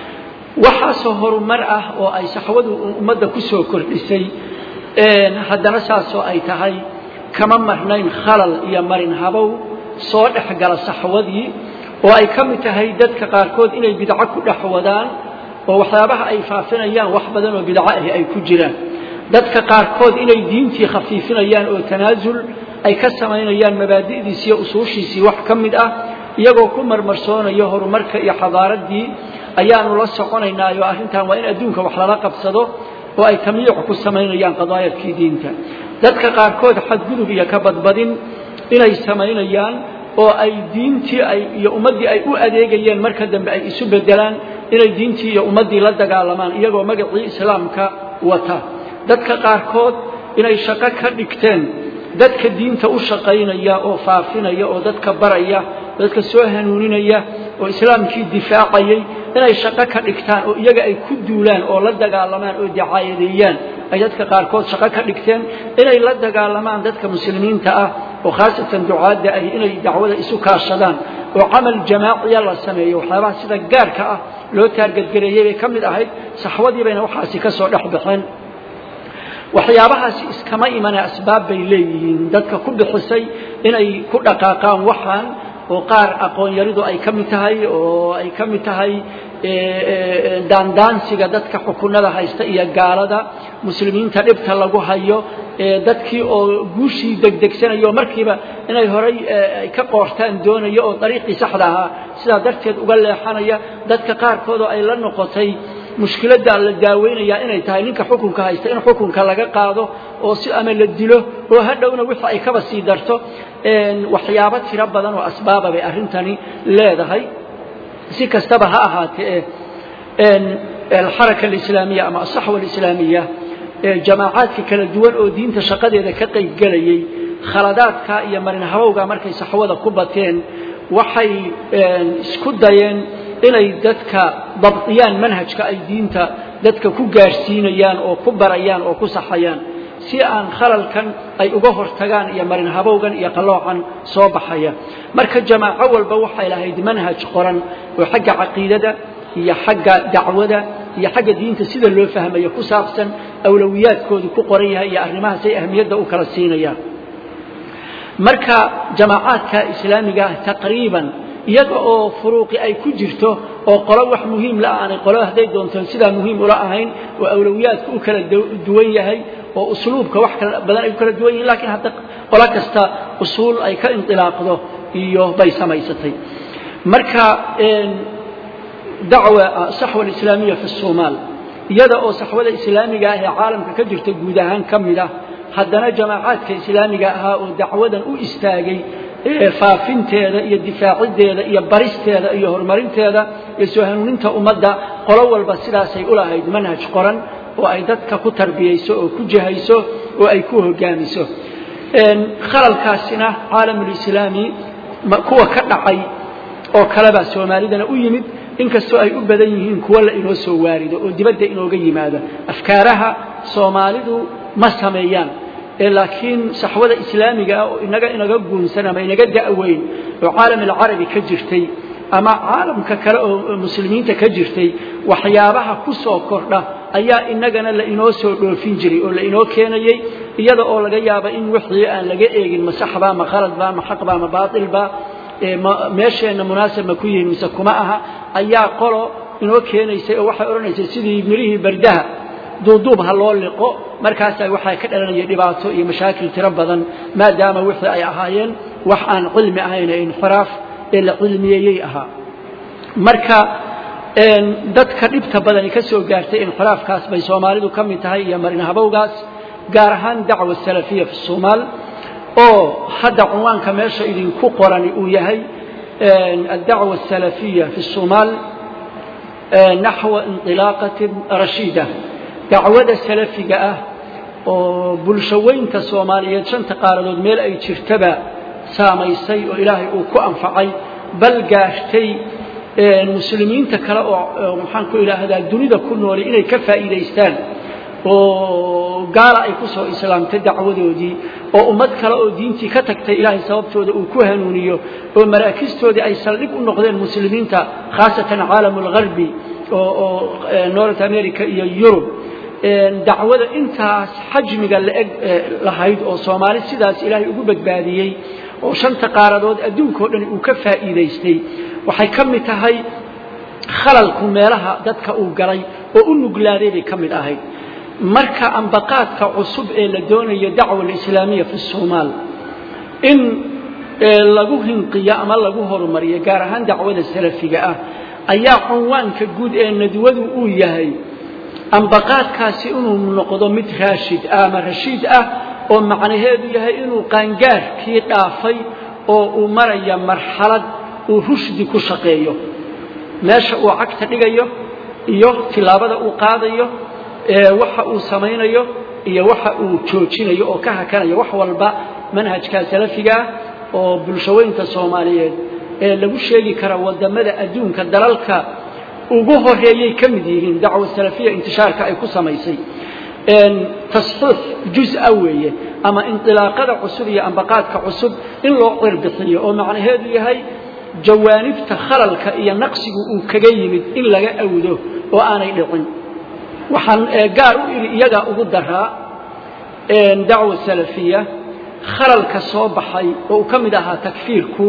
waxa soo horumar ah oo ay saxwadu ummadda ku soo kordhisay een haddana saasoo ay tahay kama marnayn khalal iyo marin habow soo dhaxgala saxwadii oo ay ka mid tahay dadka qaarkood inay bidco ku dhaxwadaan oo waxyaabaha ay faafinayaan wax badan oo bidco ah ay ku jiraan dadka qaarkood inay diintii khafiifinayaan oo tanaasul ay ka sameeyaan mabaadi'diisa iyo usuushiisa wax kamid ah iyagoo ku marmarsoonayo horumarka iyo xadaaradii ayaanu la soconaynaa iyo arrintan waa in adduunka wax lala qabsado oo ay tamyiic ku sameeyaan qadaayadkii diinta dadka qaarkood xadgudub iyo ka badbadin inay sameeyaan oo ay diintii ay iyo ummadii ay u adeegayeen marka dambe ay isu bedelaan inay diintii iyo ummadii la dagaalamaan iyagoo magacii islaamka wata dadka qaarkood inay shaqo ka dhigteen dadka diinta u shaqaynaya oo faafinaya oo dadka baraya dadka soo hanuuninaya oo islaamkii difaacayay inay shaqo ka dhigtaan oo iyaga ay ku duulaan oo la dagaalamaan oo dacaayadeeyaan ay dadka qaarkood shaqo ka dhigteen inay la dagaalamaan dadka muslimiinta ah oo khaasatan ducaada ay inay dacwada isu kaashadaan oo amal jamaaciya la sameeyo waxyaabaha sida gaarka ah loo taargadgareeyay bay kamid ahayd saxwadii bayna waxaasi ka soo dhaxbaxeen waxyaabahaasi iskama imanay asbaab bay leeyihiin dadka ku bixisay inay ku dhaqaaqaan waxaan oo qaar aqoon yaridu ay kamid tahay oo ay kamid tahay ee daandaansiga dadka xukunada haysta iyo gaalada muslimiinta dhibta lagu hayo ee dadkii oo guushii degdegsanayo markiiba inay horay ay ka qoortaan doonayo oo dariiqii saxda ah sida darteed uga leexanaya dadka qaar kood ay la noqotay mushkiladda la daaweynaya inay tahay ninka xukunka haysta in xukunka laga qaado oo si ama la dilo oo hadhowna wixii ay kaba sii darto een waxyaabo tiro badan oo asbaab ah ay arintani leedahay si kastaba ha ahaatee een الحركة الإسلامية أما الصحوة الإسلامية جماعات كلا دوان أو دين تشقدي إذا كقي جلي خلادات كائية من هروجا مركز صحوة كوبتين وحي سكودين إلى دتك ضبطيان منهج كأي دين تا دتك كوجارسينيان أو كبريان أو كصحيان سيان خلل كان أي أجهر تجان يا مرن هروجا يقلعن صوبحيا مركز جماعة أول بوحي لهيد منهج قرن وحق عقيدة هي حق دعوة هي حق دين تسيد اللي فهم يكون سابسا أولويات كود كقرية هي أهمها سي أهمية وكرسينية مركا جماعات كإسلامية تقريبا يدعو فروق أي كجرته أو قلوح مهم لا أنا قلوح هذي دون تنسيدها مهم ولا أهين وأولويات كوكل الدوية هي وأسلوب كوحك بدل يكل الدوية لكن حتى قلك استا أصول أي كانطلاق له إيوه بيس ميستي مركا دعوة الصحوة الإسلامية في الصومال يدعو الصحوة الإسلامية هي عالم كجرت جودهان كاملة حدنا جماعات كإسلامية ها ودعوة وإستاجي فافين تيدا يدفاع تيدا يبرز تيدا يهرمرين تيدا يسوهن انت أمدا قلوا البصيرة سيقولها هيد منهج قرن وأيضا كتربية سو كجهة سو وأيكوه جامسو خلال كاسنا عالم الإسلامي كوا كنعي أو كلبا سوماليدنا ويمد inkastoo ay u badan yihiin kuwa la inoo soo waarido oo dibadda inooga yimaada afkaaraha Soomaalidu ma sameeyaan ee laakiin saxwada islaamiga oo inaga inaga guunsan ama inaga da'weyn oo caalam al-arabi ka jirtay ama caalamka kale oo muslimiinta ka jirtay waxyaabaha ku soo kordha ayaa inagana la inoo soo dhoofin jiray oo la inoo keenayay iyada oo laga yaabo in wixii aan laga eegin ma saxba ma khalad ba ma xaq ba ma baatil ba meeshana munaasab ma ku yihiin mise kuma aha ayaa qolo inoo keenaysay oo waxay oranaysay sidii mirihii bardaha duuduub ha loo liqo markaas ay waxay ka dhalanayay dhibaato iyo mashaakil tiro badan maadaama wixii ay ahaayeen wax aan cilmi ahayn in faraaf ee la cilmiyay aha marka een dadka dhibta badan ka soo gaartay in faraafkaas bay Soomaalidu ka mid tahay iyo marin habowgaas gaar ahaan dacwa salafiya fi Soomaal oo hadda cinwaanka meesha idin ku qoran uu yahay الدعوة السلفية في الصومال نحو انطلاقة رشيدة دعوة السلفية وبلشوين كصومالية شنت قاردود ميل أي ترتبى سامي سي وإلهي وكو أنفعي بل قاشتي المسلمين تكرأوا محانكو إلى هذا الدنيا كله لإنه كفى إليستان وقال أي كسو إسلام تدعو دي وأمد كلا دينتي كتكت إلهي سببتو دي وكوهنونيو ومراكزتو دي أي سلق النقدين المسلمين خاصة عالم الغربي ونورث أمريكا إيا يوروب دعوة انت حجم قال لهايد أو صومالي سيداس إلهي أقوبك باديي وشان تقاردود أدونكو لأني أكفى إليستي وحيكم تهي خلالكم ميلها دادك أوقري وأنقلاري بكم الأهي marka ambaqaadka cusub ee la doonayo dacwada islaamiga fi Soomaal in lagu hinqiyo ama lagu horumariyo gaar ahaan dacwada salafiga ah ayaa cinwaanka guud ee nadwadu uu yahay ambaqaadkaasi inuu noqdo mid raashid ama rashiid ah oo macnaheedu yahay inuu qaangaarkii dhaafay oo uu marayo marxalad uu rushdi ku shaqeeyo meesha uu cagta dhigayo iyo tilaabada uu qaadayo waxa uu sameeyo iyo waxa uu joojinayo oo ka hakanayo wax walba manhajka salafiga oo bulshooyinka Soomaaliyeed ee lagu sheegi kara wadamada adduunka dalalka ugu horeeyay kamid yihiin dacwo salafiya intishaarka ay ku sameysay een tasxiif juz'a weeye ama intilaaqada cusub iyo ambaqaadka cusub in loo qirbixiyo oo macnaheedu yahay jawaanibta khalalka iyo naqsigu uu kaga yimid in laga awdo oo aanay dhicin waxaan gaar u iri iyaga ugu daraa een dacwo salafiya khalalka soo baxay oo kamid aha takfiirku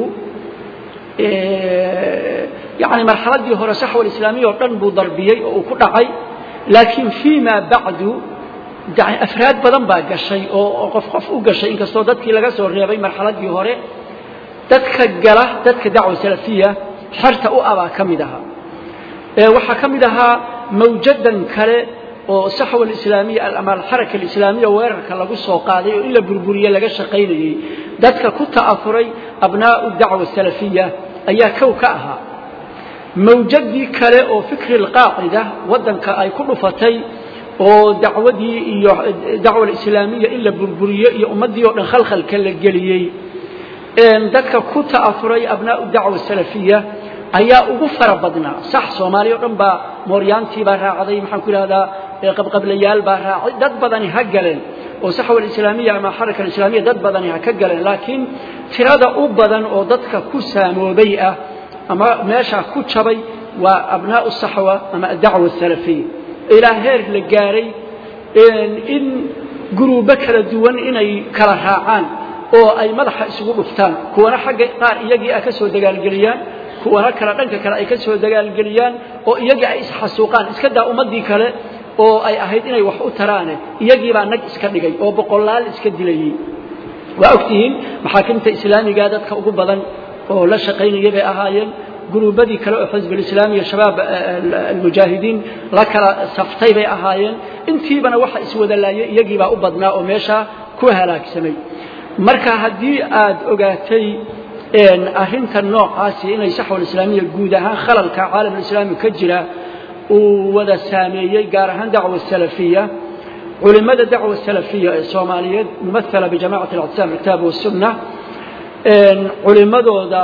ee yaani marxaladii hore saxwa islaamiga oo dhan buu darbiyay oo ku dhacay laakiin fiima bacdu afraad badan baa gashay oo qof qof u gashay inkastoo dadkii laga soo reebay marxaladii hore dadka gala dadka dacwo salafiya xarta u aba kamid aha ee waxa kamid aha mawjadan kale oo saxwa islaamiga ama xaraka islaamiga weerarka lagu soo qaaday oo in la burburiyo laga shaqeynayay dadka ku ta'afuray abnaa'u dacwa salafiyya ayaa kow ka ahaa mawjadii kale oo fikri alqaacida wadanka ay ku dhufatay oo dacwadii iyo dacwada islaamiga in la burburiyo iyo ummadii oo dhan khalkhalka la geliyay een dadka ku ta'afuray abnaa'u dacwa salafiyya ayaa ugu farabadnaa sax Soomaaliya oo dhan ba mooryaantii baa raacday maxaan ku yiraahdaa qabqablayaal baa raacay dad badani ha galeen oo saxwa islaamiga ama xaraka islaamiga dad badani ha ka galeen laakiin tirada u badan oo dadka ku saamoobay ah ama meesha ku jabay waa abnaa'u saxwa ama dacwa salafiyya ila heer la gaaray in guruubo kala duwan inay kala raacaan oo ay madaxa isugu dhuftaan kuwana xagga qaar iyagii ah ka soo dagaalgeliyaan kuwana kala dhanka kale ay ka soo dagaalgeliyaan oo iyagii ay isxasuuqaan iska daa ummadii kale oo ay ahayd inay wax u taraan iyagii baa nag iska dhigay oo boqolaal iska dilayay waa ogtiin maxaakamta islaamiga dadka ugu badan oo la shaqeynayay bay ahaayeen guruubadii kale oo xisbi islaamiga shabaab al-mujaahidiin la kala saftay bay ahaayeen intiibana waxa iswada laayay iyagii baa u badnaa oo meesha ku halaagsamay marka hadii aad ogaatay in arrinta noocaasi inay saxwa islaamiga guud ahaan khalalka caalamka islaamiga ka jira oo wada saameeyay gaar ahaan dacwa salafiyya culimada dacwa salafiyya ee Soomaaliyeed mumathala bi jama'at al-i'tisam kitab wa sunnah in culimadooda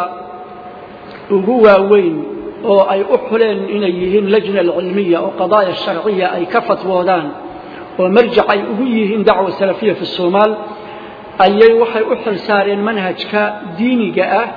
ugu waaweyn oo ay u xuleen inay yihiin lajna cilmiya oo qadaaya sharciya ay ka fatwoodaan oo marjac ay ugu yihiin dacwa salafiyya fi Soomaal ayay waxay u xil saareen manhajka diiniga ah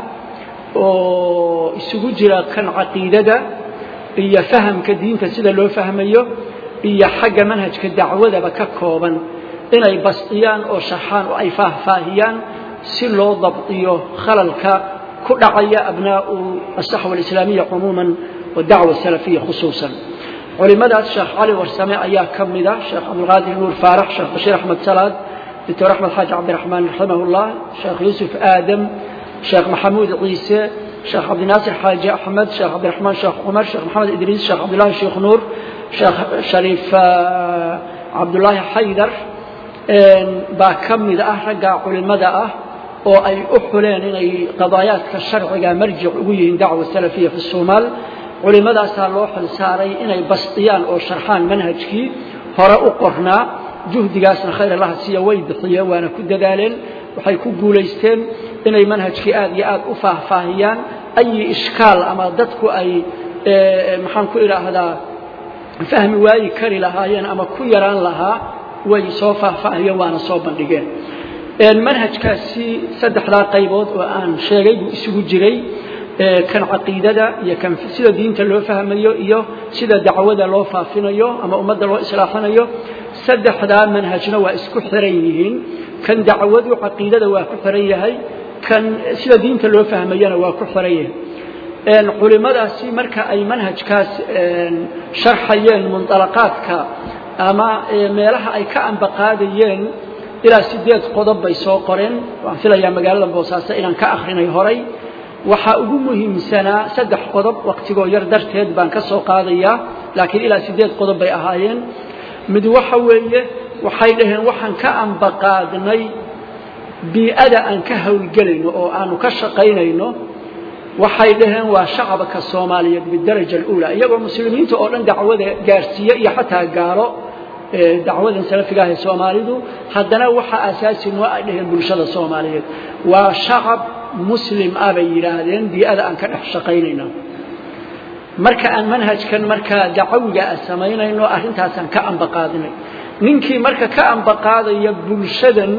oo isugu jira kan aqeedada iyo fahamka diinta sida loo fahmayo iyo xagga manhajka dacwada ba ka kooban inay basiyaan oo shaxaan oo ay faahfaahiyaan si loo dabtiyo khalalka ku dhacaya abnaa'u as-sahwa al-islamiyya umuman wa dacwa salafiyya khususan culimada Sheikh Ali Warsame ayaa kamida Sheikh Abdul Qadir Nuur Faarax Sheikh Bashir Ahmed Salaad دكتور أحمد حاج عبد الرحمن رحمه الله شيخ يوسف آدم شيخ محمود عيسى شيخ عبد الناصر حاج أحمد شيخ عبد الرحمن شيخ عمر شيخ محمد إدريس شيخ عبد الله شيخ نور شيخ شريف عبد الله حيدر باكم إذا أحرق علماء أو أي أحلين إن قضايات كالشرع مرجع وين دعوة السلفية في الصومال علماء سالوح الساري إن بسطيان أو شرحان منهجك هراء قرنا juhdigaasna khayr Allah siiyo way bixiyo waana ku dadaaleen waxay ku guuleysteen inay manhajkii aad iyo aad u faahfaahiyaan ay iskaal ama dadku ay maxaan ku ilaahdaa fahmi waayay kari lahaayeen ama ku yaraan lahaa way soo faahfaahiyeen waana soo bandhigeen een manhajkaasi saddexda qaybood oo aan sheegay isugu jiray kan aqeedada iyo kan sida diinta loo fahmayo iyo sida dacwada loo faafinayo ama ummadda loo islaaxinayo saddexda manhajna waa isku xiran yihiin kan dacwadu aqeedada waa ku xiran yahay kan sida diinta loo fahmayana waa ku xiran yahay een culimadaasi marka ay manhajkaas sharxayeen muntalaqaadka ama meelaha ay ka anbaqaadayeen ila sideed qodob bay soo qoreen waan filayaa magaalada Boosaaso inaan ka akhrinay horay waxa ugu muhiimsana saddex qodob waqtigo yar darteed baan ka soo qaadaya laakiin ila sideed qodob bay ahaayeen mid waxa weeye waxay dhaheen waxaan ka anbaqaadnay bi'ada aan ka hawlgalayno oo aanu ka shaqaynayno waxay dhaheen waa shacabka Soomaaliyeed bidaraja al-ula iyagoo muslimiinta oo dhan dacwada gaarsiiya iyo xataa gaaro dacwada salafiga ah ee Soomaalidu haddana waxa asaasi noo ay dhaheen bulshada Soomaaliyeed waa shacab muslim ah bay yiraahdeen bi'ada aan ka dhex shaqaynayno marka aan manhajkan marka dacwiga sameeynayno arintaasan ka anbaqaadinay ninkii marka ka anbaqaadaya bulshadan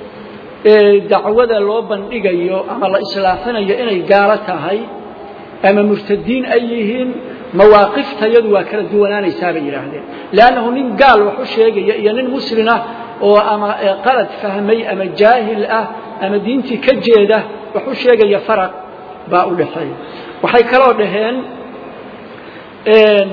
ee dacwada loo bandhigayo ama la islaaxinayo inay gaala tahay ama murtadiin ay yihiin mawaaqifteedu waa kala duwanaanaysaa bay yiraahdeen laanahu nin gaal wax u sheegaya iyo nin muslim ah oo ama qalad fahmay ama jaahil ah ama diintii ka jeeda wax u sheegaya faraq baa u dhaxay waxay kala dhaheen een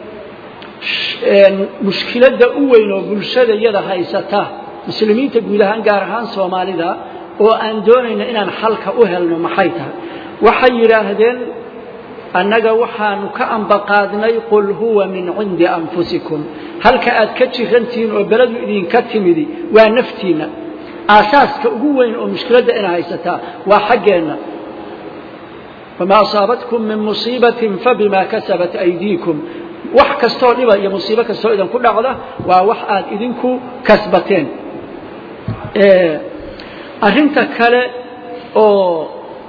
een mushkilada u weyn oo bulshada iyada haysata muslimiinta guud ahaan gaar ahaan Soomaalida oo aan doonayna inaan xalka u helno maxay tahay waxay yiraahdeen أنك وحان كأنبقادني قل هو من عند أنفسكم هل كأتكتشغنتين وبلد إذن كتمدي ونفتينا أساس كأقوين ومشكلة إنها يستا وحقنا فما أصابتكم من مصيبة فبما كسبت أيديكم وح كستوعبة يا مصيبة كستوعبة كل عضة ووح آد إذنكو كسبتين إيه أنت كلا أو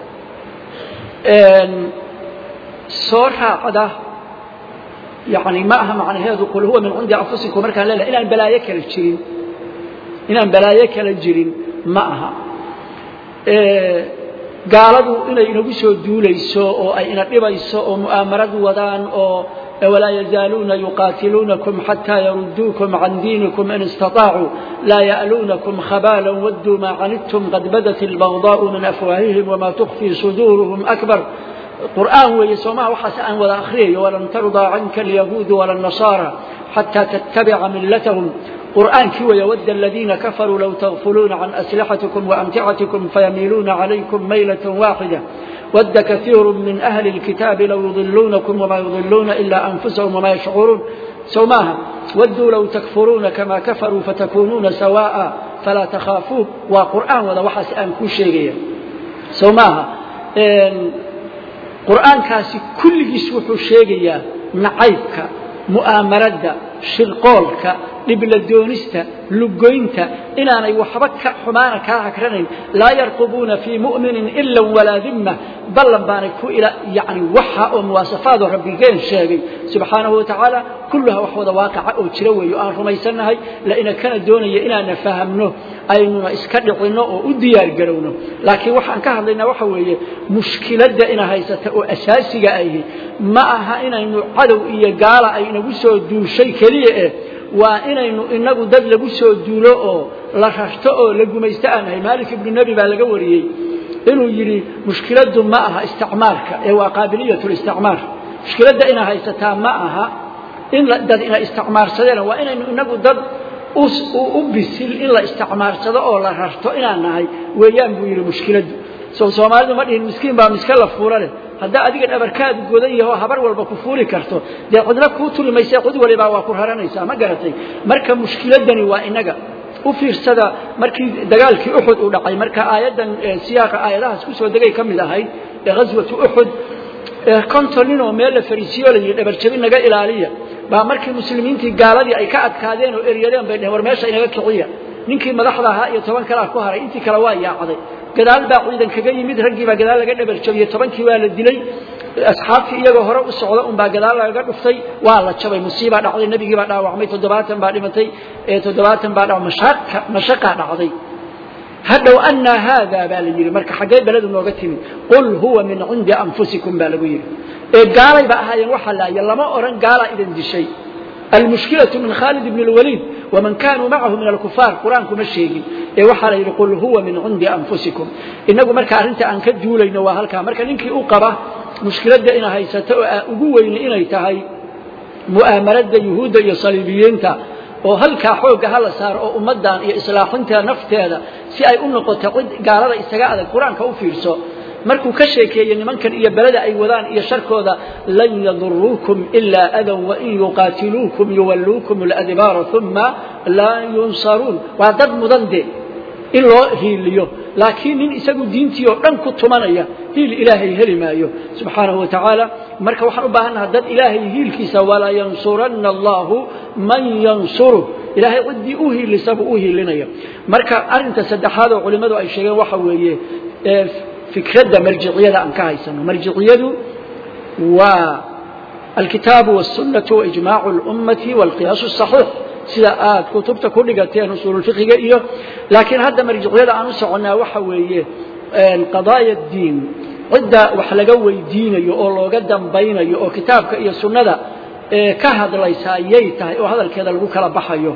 إن صورها عدا يعني ما أهم عن هذا قل هو من عند أنفسكم مركا لا لا إلى البلايا كالجرين إلى البلايا كالجرين معها إيه قالوا إن ينبسوا دوليسوا أو أي نبيسوا أو مؤامرة ودان أو ولا يزالون يقاتلونكم حتى يردوكم عن دينكم إن استطاعوا لا يألونكم خبالا ودوا ما عنتم قد بدت البغضاء من أفواههم وما تخفي صدورهم أكبر قرآن ويسمع وحسأ ولا أخريه ولن ترضى عنك اليهود ولا النصارى حتى تتبع ملتهم قرآن كي ويود الذين كفروا لو تغفلون عن أسلحتكم وأمتعتكم فيميلون عليكم ميلة واحدة ود كثير من أهل الكتاب لو يضلونكم وما يضلون إلا أنفسهم وما يشعرون سوماها ودوا لو تكفرون كما كفروا فتكونون سواء فلا تخافوا وقرآن ولا وحس أن كل شيء سوماها قرآن كاسي كل يسوح شيء نعيبك مؤامرة شرقولك لبلدونستا لقوينتا إن أنا يوحبك حمانا كاكرنين لا يرقبون في مؤمن إلا ولا ذمة بل بانكو إلى يعني وحا ومواصفات ربي غير شيء سبحانه وتعالى كلها وحوض واقع أو تلوي يؤان رميسانها لأن كان دوني إنا نفهمنه أي ما إسكرقنه وديار قرونه لكن وحان كهر لنا وحوية مشكلة إنا هايسة أساسية أيه معها إنا إنه عدو إيا قال أي إنه بسو دو شيء كليه وإنه إنه دد لبسو دولو لشاشتو لقميستان مالك ابن النبي بالقوري إنه يري مشكلة معها استعمارك هو قابلية الاستعمار مشكلة إنها هايسة معها إن دد إنها استعمار سدنا وإنه إنه دد أس أبسل إلا استعمار سدا أو لشاشتو إنها نهاي ويان بيري مشكلة سو سومالي ما دين مسكين با مسكلا فورله هذا أديك الأبركاد جوديه هو حبر والبكفوري كرتو ده قدرة كوتل ما يسقط ولا باوكر هرانيسا ما قرتي مركب مشكلة دني وإنجا وفي السدا مركب دجال في أحد ودقي مركب آيات سياق آياتها سكوس ودقي كم لهاي غزوة أحد كونترين وميل فريسيو اللي الأبرشبين نجا إلى عليا بمركب المسلمين تجارة دي أي كأد كادين وإريالين بينهم ورماشة إنجا كعية نينكي مدحضها يتوان كلا كهرة أنت كلاوي يا عضي قدال باقيدا كجاي مد رجي بقدال لقى برشبيه طبعا كيوال الدليل أصحاب في إيجا هراء الصعود أم بقدال لقى قفتي والله شباب مصيبة على النبي بعد وعمي تدبات بعد متى تدبات بعد مشاق مشاق على هذا وأن هذا بالجيل مرك حاجات بلد الوقتين قل هو من عند أنفسكم بالجيل قال بقى هاي وحلا يلا ما أورن قال إذا دي شيء المشكلة من خالد بن الوليد ومن كانوا معه من الكفار قرآنكم الشيء وحلا يقول هو من عند أنفسكم إنه مركا أنت أنك جولين وهلكا مركا إنك أقرأ مشكلة إنها هي ستأقوين إنها تهي مؤامرة يهود يصليبيين تا وهلكا حوق هلا صار أمدان إصلاحنتها نفتها si ay u noqoto cid gaalada isaga adag quraanka u fiirso markuu ka sheekeeyay nimankan iyo balada ay wadaan iyo sharkooda lan yadurukum illa adan wa in yuqatilukum yuwallukum al-adbar thumma la yunsarun wa dad mudande in loo hiiliyo laakiin in isagu diintii oo dhan ku tumanaya hiil ilaahay heli maayo subhanahu wa ta'ala marka waxaan u baahanahay dad ilaahay hiilkiisa wala yansuranna Allahu man yansuru ilaahay cidii u hiilisabu u hiilinaya marka arinta saddexaad oo culimadu ay sheegeen waxa weeye fikradda marjiciyada aan ka haysano marjiciyadu waa الكتاب والسنة وإجماع الأمة والقياس الصحيح سيدات كتبت كل قتين أصول الفقه إيه لكن هذا مرجعية عن سعنا وحويه القضايا الدين عدة وحلقوا الدين يقول قدم بين يقول كتابك إيه السنة كهذا ليس ييته وهذا الكذا الوكالة بحيه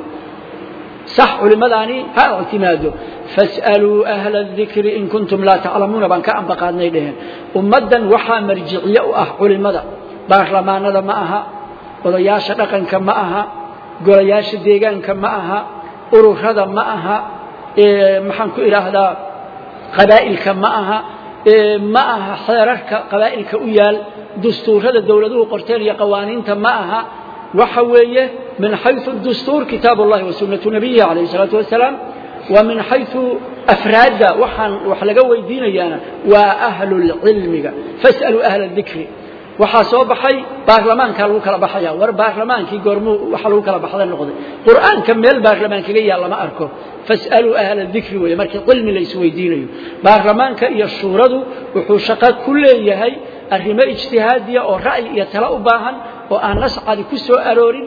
صح لماذا هذا اعتماده فاسألوا أهل الذكر إن كنتم لا تعلمون بانك أن بقادنا إليهم ومدا وحا مرجعية أهل المدى baarlamaanada ma aha odayaasha dhaqanka ma aha golayaasha deegaanka ma aha ururada ma aha ee maxaan ku ilaahdaa qabaa'ilka ma aha معها حركة قبائل كأيال دستور هذا الدولة قرتين قوانين معها وحوية من حيث الدستور كتاب الله وسنة نبيه عليه الصلاة والسلام ومن حيث أفراد وحن وحلقوا دينيانا وأهل العلم فاسألوا أهل الذكر وحاسوب حي برلمان كانوا كلا بحيا ور برلمان كي قرموا وحلو كلا بحذا النقد قرآن كمل برلمان كي يلا ما أركو فاسألوا أهل الذكر ويمرك علم ليس ويدينه برلمان كي يشوردوا وحشقات كل يهي الرماء اجتهادية أو رأي يتلاقوا باهن وأن نسعى كسو أرورين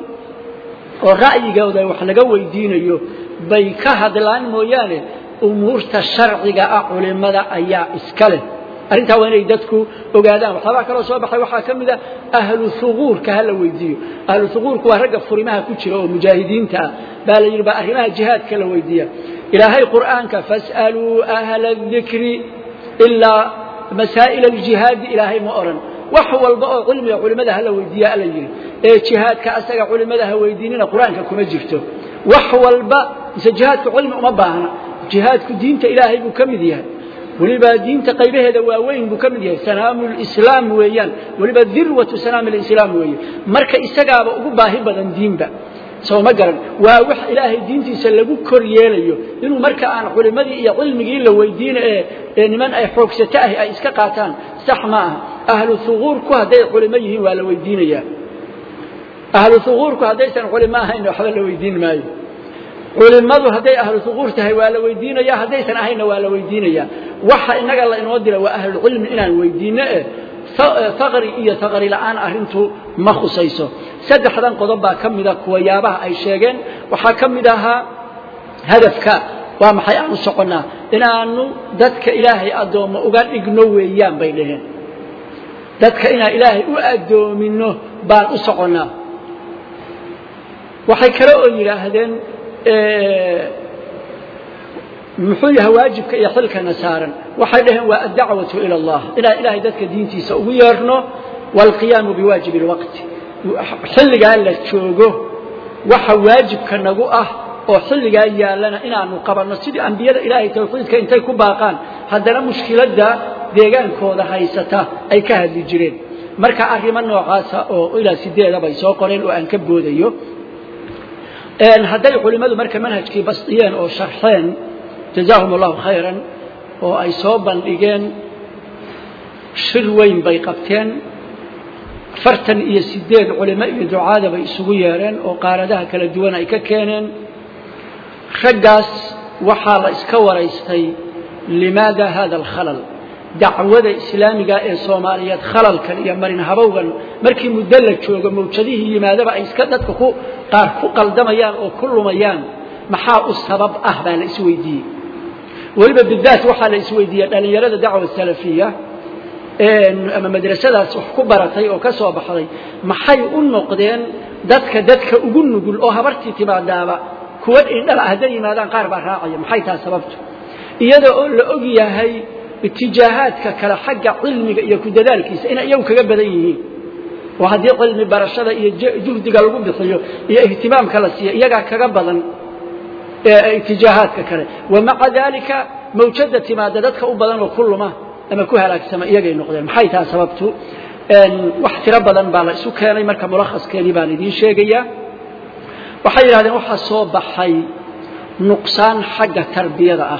والرأي جوده وحلقوا يدينه بيكهد الآن مويانه أمور الشرع أقول ماذا أيا إسكاله أنت وين يدتكو وقادان وحبا كلا soo baxay waxa kamida ahlu thugur ka hal weydiyo ahlu thugur ku rag furimaha ku jira oo mujaahidiinta baa la yirba arrimaha jihadka la weydiya ilaahay quraanka fasalu ahla dhikri illa masaa'il al-jihad ilaahay ma oran wax walba oo cilmiga culimada hal weydiya la yiri ee jihadka asaga culimada ha weydiinina quraanka kuma jirto wax walba jihadka cilmi uma baahna jihadku diinta ilaahay buu kamid yahay ولبا دين تقيبه هذا وين بكمل سلام الإسلام ويان ولبا ذروة سلام الإسلام ويان مركا إستجاب أبو باهي بدن دين با سو ما قرن ووح إلهي دين تسلبوا كرياليو إنه مركا أنا قول مدي يعلم جيل لو يدين إن من أي حوك ستاه أي إسكاقاتان سحما أهل الثغور كهذا قول ميه ولا يدين يا أهل الثغور كهذا سنقول ما هين وحلا لو يدين ماي ولماذا هذي أهل الثغور تهي ولا ويدين يا هذي سنهين ولا ويدين يا وح إنك الله إنودي وأهل العلم إن ويدين ثغري إيه ثغري الآن أهرنتو ما خصيصه سد حدا قضبا كم ذاك ويابه أي شيء وحكم ذاها هدفك وما حيان سقنا إن أنه ذاتك إلهي أدوم وقال إجنوي يام بينهم ذاتك إن إلهي أدوم منه بعد سقنا وحكروا إلى هذين محيها واجبك يحلك نسارا وحيدهم والدعوة إلى الله إلى إلهي ذاتك دينتي سويرنا والقيام بواجب الوقت حل قال لك شوقه وحواجبك نقوه وحل قال لنا إنا نقبرنا سيدي أنبياء إلهي توفيدك إنت كباقان هذا مشكلة دا ديغان كودا حيستا أي كهد الجرين مركا أرمان نوعاسا إلى سيدي لبا يسوقرين وأنكبه ديو أن هذا العلماء مركب منهج كي بسطيان أو شرحين جزاهم الله خيرا أو أي صوبا لجان شروين بيقبتين فرتن يسدين علماء دعاء بيسويران أو قاردها كلا دوانا إكاكينين خجاس وحال إسكور إستي لماذا هذا الخلل دعوة إسلامية الصومالية خلل كان يمرن هبوغا مركي مدلك شوغا موجديه لماذا بقى إسكتتك كو قار فقل دميان أو كل ميان محاء السبب أهبا الإسويدي ولبا بالذات وحال الإسويدية لأن يرد دعوة السلفية أما مدرسة سحكو براتي أو كسوة بحري محاي النقدين دادك دادك أقول نقول أو هبرتي تبع دابا كوال إن الأهدي ماذا قارب الراعي محايتها سببته إيادا أقول لأقيا هاي اتجاهاتك كلا حق علمك يكون ذلك إن يومك قبضيه وهذا علم برشادة جهد قلبه بخيو اهتمام كلا سيا يجا كقبضا اتجاهاتك كلا ومع ذلك موجودة ما ددتك أبدا وكل ما لما كوها لك سما يجا النقطة محيتها سببته أن واحتراب بدن بالا سكاني مركب ملخص كليباني دي شيء وحي هذا وحصوب حي نقصان حق تربية أخ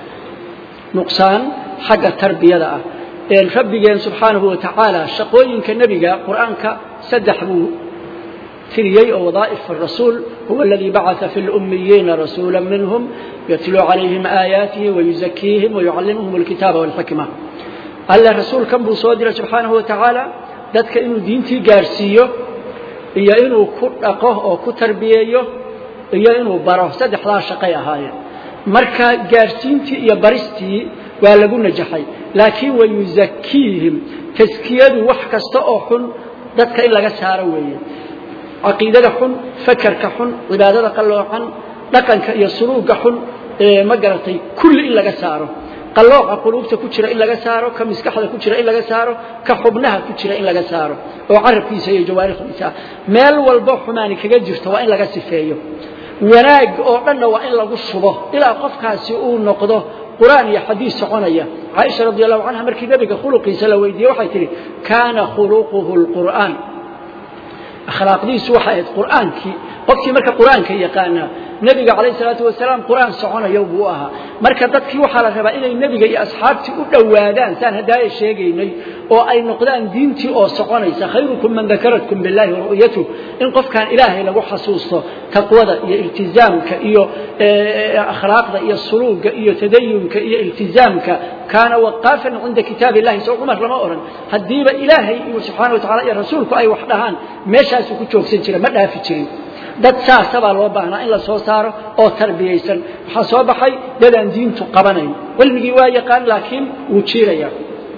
نقصان حق التربية ده الرب سبحانه وتعالى شقوين كالنبي قرآن كسدحبه تريي أو وظائف الرسول هو الذي بعث في الأميين رسولا منهم يتلو عليهم آياته ويزكيهم ويعلمهم الكتاب والحكمة الله الرسول كم بصادر سبحانه وتعالى ذاتك إنه دينتي قارسيه إيا إنه كتقه أو كتربيه إيا إنه بره سدح لا شقيا هاي مركا قارسينتي إيا برستي ولا نجحي لكن ويزكيهم تزكية وحكة استأحن ذاتك إلا قسار وين عقيدة حن فكر كحن عبادة قلوحا لكن يسروق حن مقرتي كل إلا قساره قلوح قلوبته كتير إلا قساره كمسكحة كتير إلا قساره كحبنها كتير إلا قساره وعرف في سي جوارح النساء مال والبوح ماني كجرت وإلا قسفيه وراج أعلن وإلا قصبه إلى قفك سيئون نقضه قرآن يا حديث عنيا عائشة رضي الله عنها مركي نبيك خلقي سلويدي وحي تري كان خلقه القرآن أخلاق دي سوحة قرآن كي وقت مركا قرآن كي يقانا نبي عليه الصلاة والسلام قرآن سعونا يوبوها مركا دتك وحالة ربا إلي النبي يا أصحابتي أدوادان سان هدايا الشيقيني أو أي نقدان دينتي أو سعونا خيركم من ذكرتكم بالله ورؤيته إن قف كان إلهي لو حصوصه تقوى إيا التزامك إيا أخلاق إيا السلوك إيا تدينك إيا التزامك كان وقافا عند كتاب الله سوى عمر لما أورن هديب إلهي سبحانه وتعالى يا رسولك أي وحدهان ماشا سوكو تشوف سنجرة ما في تشرين dad saasa baa loo baahnaa in la soo saaro oo tarbiyaysan waxa soo baxay dad aan diintu qabanayn walmigi waa yaqaan laakiin uu jiiraya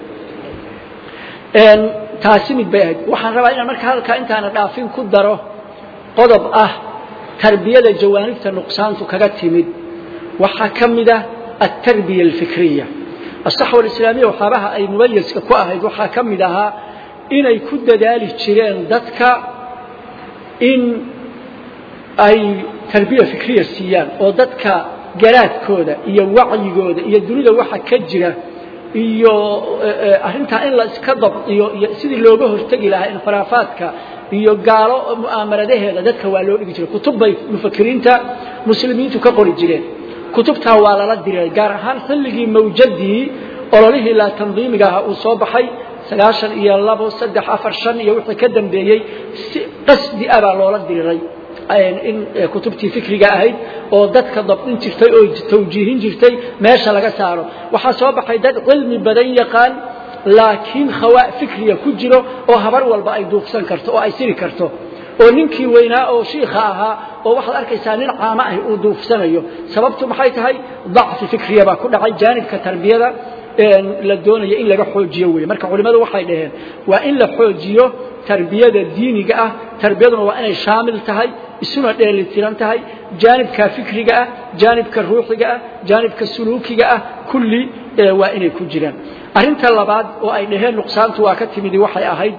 een taasi mid bay waxaan rabaa inaan marka halka intaana dhaafin ku daro qodob ah tarbiyada jawaanibta nuqsaantu kaga timid waxa kamida at-tarbiya al-fikriyya as-sahwa al-islamiyya waxabaha ay mubayyiska ku ahayd waxa kamid aha inay ku dadaali jireen dadka in ay tarbiya fikriya siiyaan oo dadka garaadkooda iyo wacyigooda iyo dunida waxa ka jira iyo arinta in la iska dabciyo iyo sidii looga hortagi lahaa in faraafaadka iyo gaalo mu'amaradaheeda dadka waa loo dhigi jiray kutubay mufakkiriinta muslimiintu ka qori jireen kutubta waa la diray gaar ahaan xilligii mawjadii ololihii la tandiimiga ah uu soo baxay sagaashan iyo labo saddex afar shan iyo wixii ka dambeeyay qasdi aba loola diray in kutubtii fikriga ahayd oo dadka dabin jirtay oo tawjiihin jirtay meesha laga saaro waxa soo baxay dad cilmi badan yaqaan laakiin khawa fikriya ku jiro oo habar walba ay duufsan karto oo ay siri karto oo ninkii weynaa oo sheekha ahaa oo waxa arkaysaa nin caama ah uu duufsanayo sababtu maxay tahay dhacf fikriya ba ku dhacay jaanibka tarbiyada la doonayo in laga xoojiyo weey marka culimadu waxay dhaheen waa in la xoojiyo tarbiyada diiniga ah tarbiyaduna waa inay shaamil tahay isuna dheelitiran tahay jaanibka fikriga ah jaanibka ruuxiga ah jaanibka suluukiga ah kulli waa inay ku jiraan arinta labaad oo ay dhaheen nuqsaantu waa ka timid waxay ahayd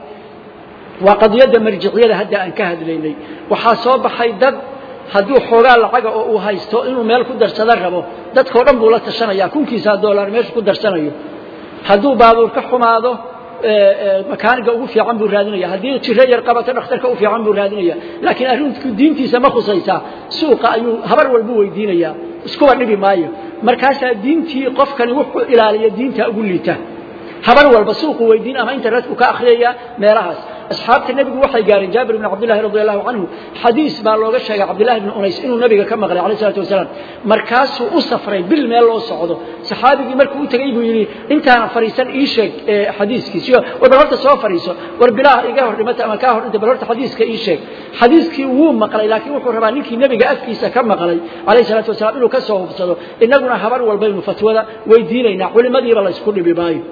waa qadiyada marjiciyada hadda aan ka hadlaynay waxa soo baxay dad hadduu xoogaa lacaga oo uu haysto inuu meel ku darsada rabo dadka oo dhan buu la tashanaya kunkiisa dollar meesha ku darsanayo hadduu baabuur ka xumaado makaaniga ugu fiican buu raadinaya hadii jiro yar qabato dhakhtarka u fiican buu raadinaya laakiin arinku diintiisa ma khusaysa suuqa ayuu habar walba weydiinaya isku wadhibi maayo markaas diintii qofkani wuxuu ilaaliyo diinta ugu liita habar walba suuqa weydiin ama internetku ka akhriyaya meelahaas asxaabta nabigu waxay gaareen Jaabir ibn Abdullah radiyallahu anhu xadiis baa looga sheegay Abdullah ibn Unays inuu nabiga ka maqlay alayhi salatu wasalam markaasuu u safray bil meel loo socdo saxaabigii markuu u tagay buu yiri intaan fariisan ii sheeg xadiiskiisa war horta soo fariiso war bilaah iga hor dhimata ama ka hor inta horta xadiiska ii sheeg xadiiskii wuu maqlay laakiin wuxuu rabaa ninkii nabiga afkiisa ka maqlay alayhi salatu wasalam inuu ka soo hubsado inaguna habar walba inuu fatwada weydiinayna culimadiiba la isku dhibi maayo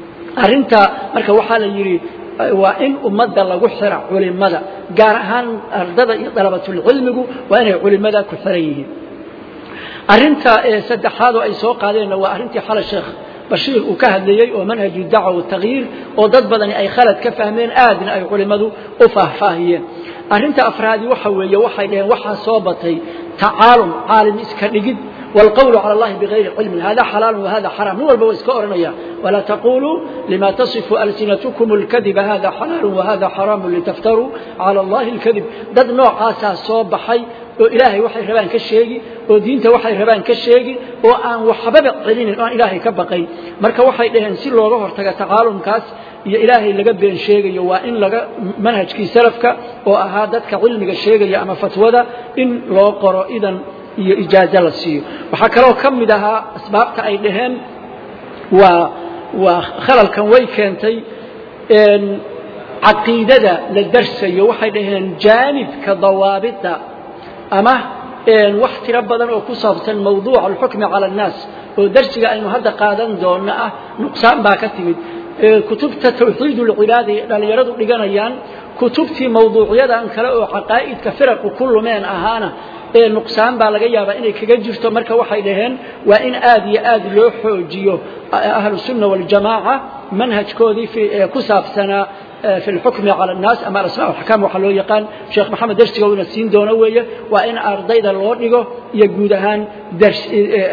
arinta marka waxa la yiri waa in ummadda lagu xira culimada gaar ahaan ardada iyo dalabatul cilmigu waa inay culimada ku xiran yihiin arinta saddexaad oo ay soo qaadeen waa arintii xal sheekh Bashiir uu ka hadlayay oo manhaju dacwa iyo tagyiir oo dad badan ay khalad ka fahmeen aadna ay culimadu u faahfaahiyeen arinta afraadi waxa weeye waxay dhaheen waxa soo batay tacaalum caalim iska dhigid والقول على الله بغير علم هذا حلال وهذا حرام هو البويس كورنيا ولا تقولوا لما تصف ألسنتكم الكذب هذا حلال وهذا حرام لتفتروا على الله الكذب ضد نوع قاسا صوب حي إلهي وحي ربان كالشيء ودينته وحي ربان كالشيء وأن وحبب قليل الآن إلهي كبقي مركا وحي لهن سير وظهر تقى تعالم كاس يا إلهي لقى بين شيء وإن لقى منهج كي سلفك وأهادتك علمك الشيء يا أما فتوى إن لو قرأ إذن iyo ijaaza la siiyo waxa kale oo kamid aha asbaabta ay dhaheen waa waa khalalkan way keentay in aqeedada la darsayo waxay dhaheen jaanibka dawaabita ama in wax tira badan oo ku saabsan mawduuca al-hukm ala an-nas oo darsiga aynu hadda qaadan doona ah nuqsaan baa ka timid kutubta tawxiid al-cibaadi dhalinyaradu dhiganayaan kutubtii mawduucyadan kale oo aqaaidka firaq kullu meen ahaana ee nuqsaan baa laga yaabaa inay kaga jirto marka waxay dhaheen waa in aad iyo aad loo xoojiyo ahlu sunna wal jamaa manhajkoodii ku saabsanaa في الحكم على الناس أما الأسماء والحكام وحلو يقان شيخ محمد درسي قولنا السين دونوية وإن أرضي ذا الورنقو يجودهان درس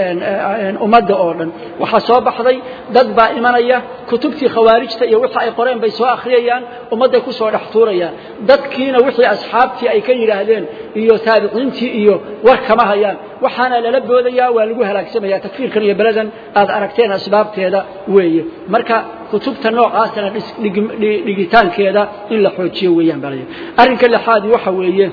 أمد أولا وحصاب بحضي ضد إيمانية كتبتي خوارجتا يوحى قرين بيسوا أخريان أمد كسر حضوريا ضد كينا وحي أصحابتي أي كي رهلين إيو سابقينتي إيو وركما هيان وحنا للبو ذيا والجوه لكسمة تكفير كني بلدن هذا أركتين أسباب كذا ويا مركا كتبت النوع عاسنا لجيتان كذا إلا حوتشي ويان بلدي أرنك اللي حادي وحويه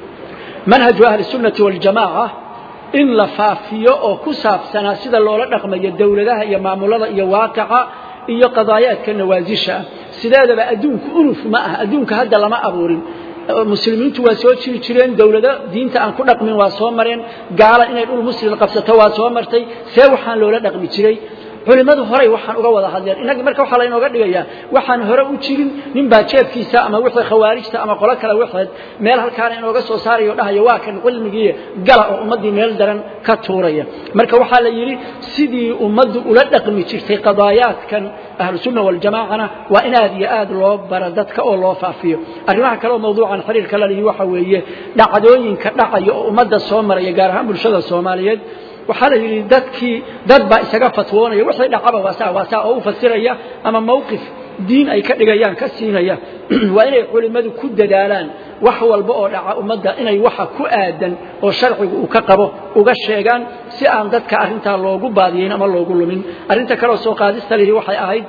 منهج أهل السنة والجماعة إن لفافيو أو كساف سنة سيدا لولا رقم الدولة لها هي معمولة هي واقعة هي قضايات كالنوازشة سيدا ذا أدونك أنف معها أدونك هذا لما أبورين مسلمين تواسوت شيء شيرين دولة دين تأن كل رقم واسومرين قال إن يقول مسلم قبضة تواسومرتي سوحان لولا رقم شيء culimadu horay waxaan uga wada hadleen inaga marka waxa la inooga dhigayaa waxaan hore u jirin nin baa jeebkiisa ama wixii khawaarijta ama qolo kale waxaad meel halkaan inooga soo saarayo dhahayo waa kan cilmigii gala oo ummadii meel daran ka tuuraya marka waxa la yiri sidii ummadu ula dhaqmi jirtay qadaayaadkan ahlus sunna wal jamaacana waa in aad iyo aad loo baro dadka oo loo faafiyo arrimaha kale oo mawduucan xiriirka la leeyahay waxa weeye dhacdooyinka dhacayo oo ummadda soo maraya gaar ahaan bulshada Soomaaliyeed وحاله يدكي دب إسقاط فتوانه وحيد عبا واسع واسع أو فسرية أما موقف دين أي كدجيان كسينية وإن يقول ماذا كد دالان وحول البؤر أمدا إن يوحى كؤادا وشرع وكقبه وقشيجان سأم دتك أنت الله جبادين أما الله يقول من أنت كلا سوق هذا استله وحي أعيد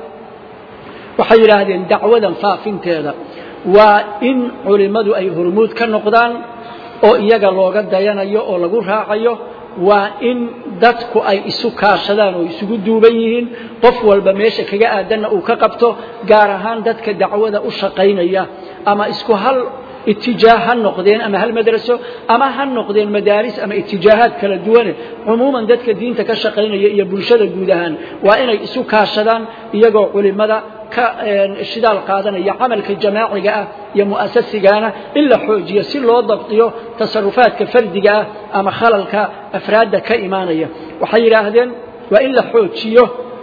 وحي هذه دعوة فافين كذا وإن علماء أي هرمود كالنقدان أو إيجا الله قد ديانا يو أو لجورها عيو وإن dadku ay isu kaashadaan oo isugu duuban yihiin qof walba meesha kaga aadan uu ka qabto gaar ahaan dadka dacwada u shaqeynaya ama isku hal اتجاه النقدين أما هالمدرسة أما هالنقدين مدارس أما اتجاهات كلا دوان عموما ذاتك الدين تكشقين يبرشد الجودهان وإن يسوع كاشدان يجوا علماء كالشدال قادنا يعمل كجماعي جاء يمؤسس جانا إلا حوج يصير له ضبطيه تصرفات كفرد جاء أما خلل كأفراد كإيمانية وحير هذين وإلا حوج يه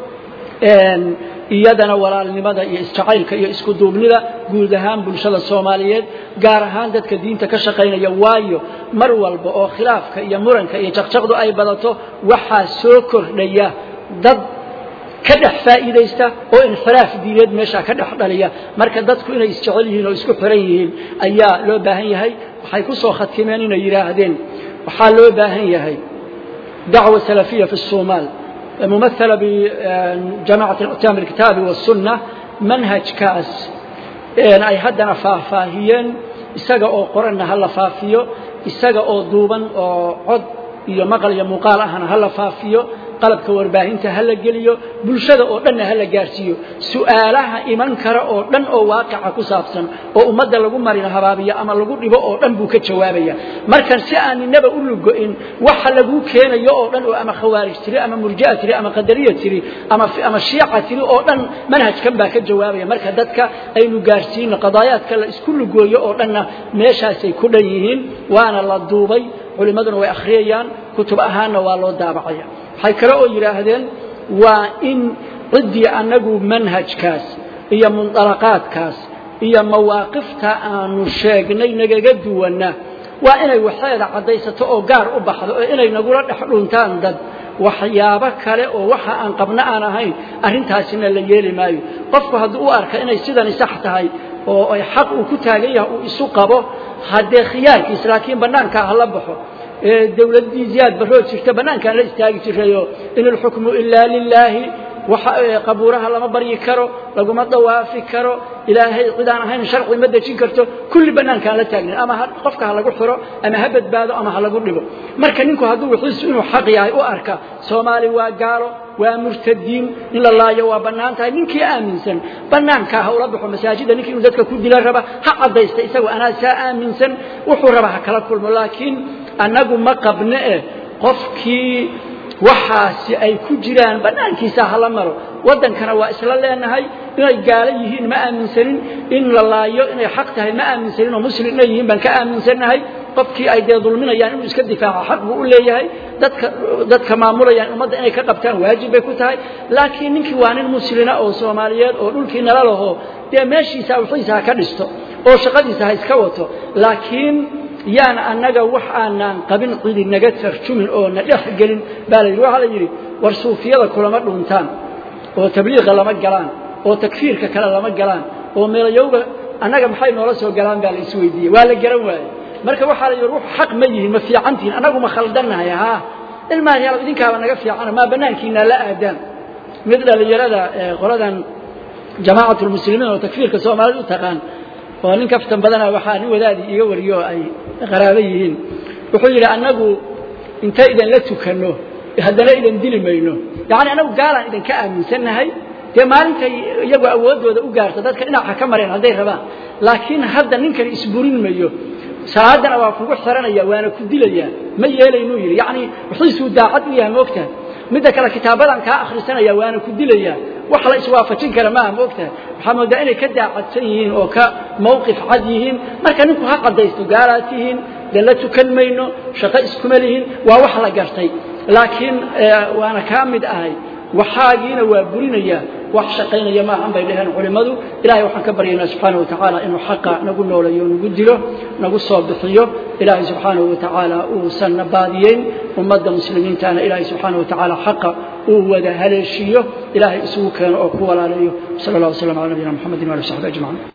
iyadana walaalnimada iyo istacaylka iyo isku duubnida guud ahaan bulshada Soomaaliyeed gaar ahaan dadka diinta ka shaqeynaya waayo mar walba oo khilaafka iyo muranka iyo jaqjaqdu ay badato waxa soo kordhaya dad ka dhex faa'iideysta oo infiraaf diineed meesha ka dhex dhaliya marka dadku inay isjecel yihiin oo isku xiran yihiin ayaa loo baahan yahay waxay ku soo khatimeen inay yiraahdeen waxa loo baahan yahay dacwa salafiya fi Soomaal ممثلة بجماعة الأتام الكتاب والسنة منهج كاس يعني أي حدنا فاهيين إسقى أو قرنا هلا فافيو إسقى أو دوبا أو عد يمقل يمقال أهنا هلا فافيو قلب كورباهين تهلا جليو بلشة أو لنا هلا جارسيو سؤالها إيمان كرا أو لن أو واقع كسافسا أو أمد لقوم مرينا هبابية أما لقوم ربا أو لن بوك جوابية مركز سأني نبأ أقول إن وحلقوا كان يو لن أما خوارج تري أما مرجئة تري أما قدرية تري أما في أما الشيعة تري أو لن منهج كم باك جوابية مركز ذاتك أي نجارسين قضايات كلا إسكول جو يو لن ماشى سيكون يهين وأنا الله دوبي علماء وأخريان كتب أهانا والله دابعيا حيكرأوا يراهدين وإن ردي أنه منهج كاس هي منطلقات كاس هي مواقف تأنو شاقني نجدونا وإن وحيد عديسة أو قار أبحث إن نقول نحن تاندد وحيابك له ووحى أن قبنا أنا هاي أرنتها سنة الليل مايو قف هذا أرك إن يصير سحتها وحق وكتاليه ويسوقه هذا خيار إسرائيل بنان كهلبحه الدولة دي زياد بروج تبنان كان لاستاجي تشيو إن الحكم إلا لله وقبورها لما بري كرو لقوم الضوافي كرو إلهي قدانا هين شرق مدة شكرته كل بنان كان لتاجن أما قفك على قحره أما هبت بعده أما على قربه مركنينكو هذو يحس إنه حقيقي وأركا سومالي وقالوا ومرتدين إلا الله يوا بنان تاي نينكي آمن سن بنان كاه وربحوا مساجد نينكي نزدك كود للربا حق ضيست يسوي أنا سآمن سن وحو ربها كلا كل لكن أنه ما قبناه قفكي وحاسي أي كجيران بنان كيسا هلا مرو ودن كان واسلا لأن هاي إن قاليه ما آمن سنين إن الله يو إن حقته ما آمن سنين ومسلم يهين بنك آمن سنين هاي qofkii ay dee dulminayaan inuu iska difaaco xaq buu u leeyahay dadka dadka maamulayaan ummadda inay ka qabtaan waajib bay ku tahay laakiin ninkii waa nin muslina oo Soomaaliyeed oo dhulkii nala laho dee meeshiisa wixiisa ka dhisto oo shaqadiisa ha iska wato laakiin yaan annaga wax aanan qabin cidi naga tarjumin oo na dhex gelin baalay waxa la yiri war suufiyada kulama dhuntaan oo tabliiq lama galaan oo takfiirka kala lama galaan oo meelayowga annaga maxay noola soo galaan baa la isweydiiyay waa la garan waayay marka waxa la yiri wax xaq ma yihiin ma fiicantiin anagu ma khaldanahay ha ilmaha yar idinka ba naga fiican ma banaankiina la aadaan mid dhalinyarada qoladan jamaacatul muslimiin oo takfiirka Soomaalidu taqaan oo nin kaftan badana waxa nin wadaadi iga wariyo ay qaraabo yihiin wuxuu yiri anagu inta idan la tukano hadana idan dili mayno yaani anagu gaalan idan ka aaminsanahay dee maalinta iyagu awoodooda u gaarto dadka dhinaca ka mareen haday rabaan laakiin hadda ninkan isburin mayo saadana waa kugu xiranaya waana ku dilaya ma yeelayno yiri yaani wuxuu daacad u yahay moogta midda kale kitaabadan ka akhrisanaya waana ku dilaya wax la iswaafajin kara ma moogta waxa moodaa inay ka daacadsan yihiin oo ka mowqif cad yihiin marka ninku ha qadaysto gaalaatihiin dala tukan mayno shaqo isku malihin waa wax la gartay laakiin waana ka mid ahay waxaagiina waa burinaya wax shaqeynaya ma aan bay dhahan culimadu ilaahay waxaan ka baryaynaa subhanahu wa ta'ala inuu xaqa nagu noolayo nagu dilo nagu soo bixiyo ilaahay subhanahu wa ta'ala uu sanabadiyeen ummadda muslimiintaana ilaahay subhanahu wa ta'ala xaqa uu wada haleeshiyo ilaahay isugu keeno oo ku walaalayo sallallahu alayhi wa sallam ala nabiyina muhammadin wa alihi wa sahbihi ajma'in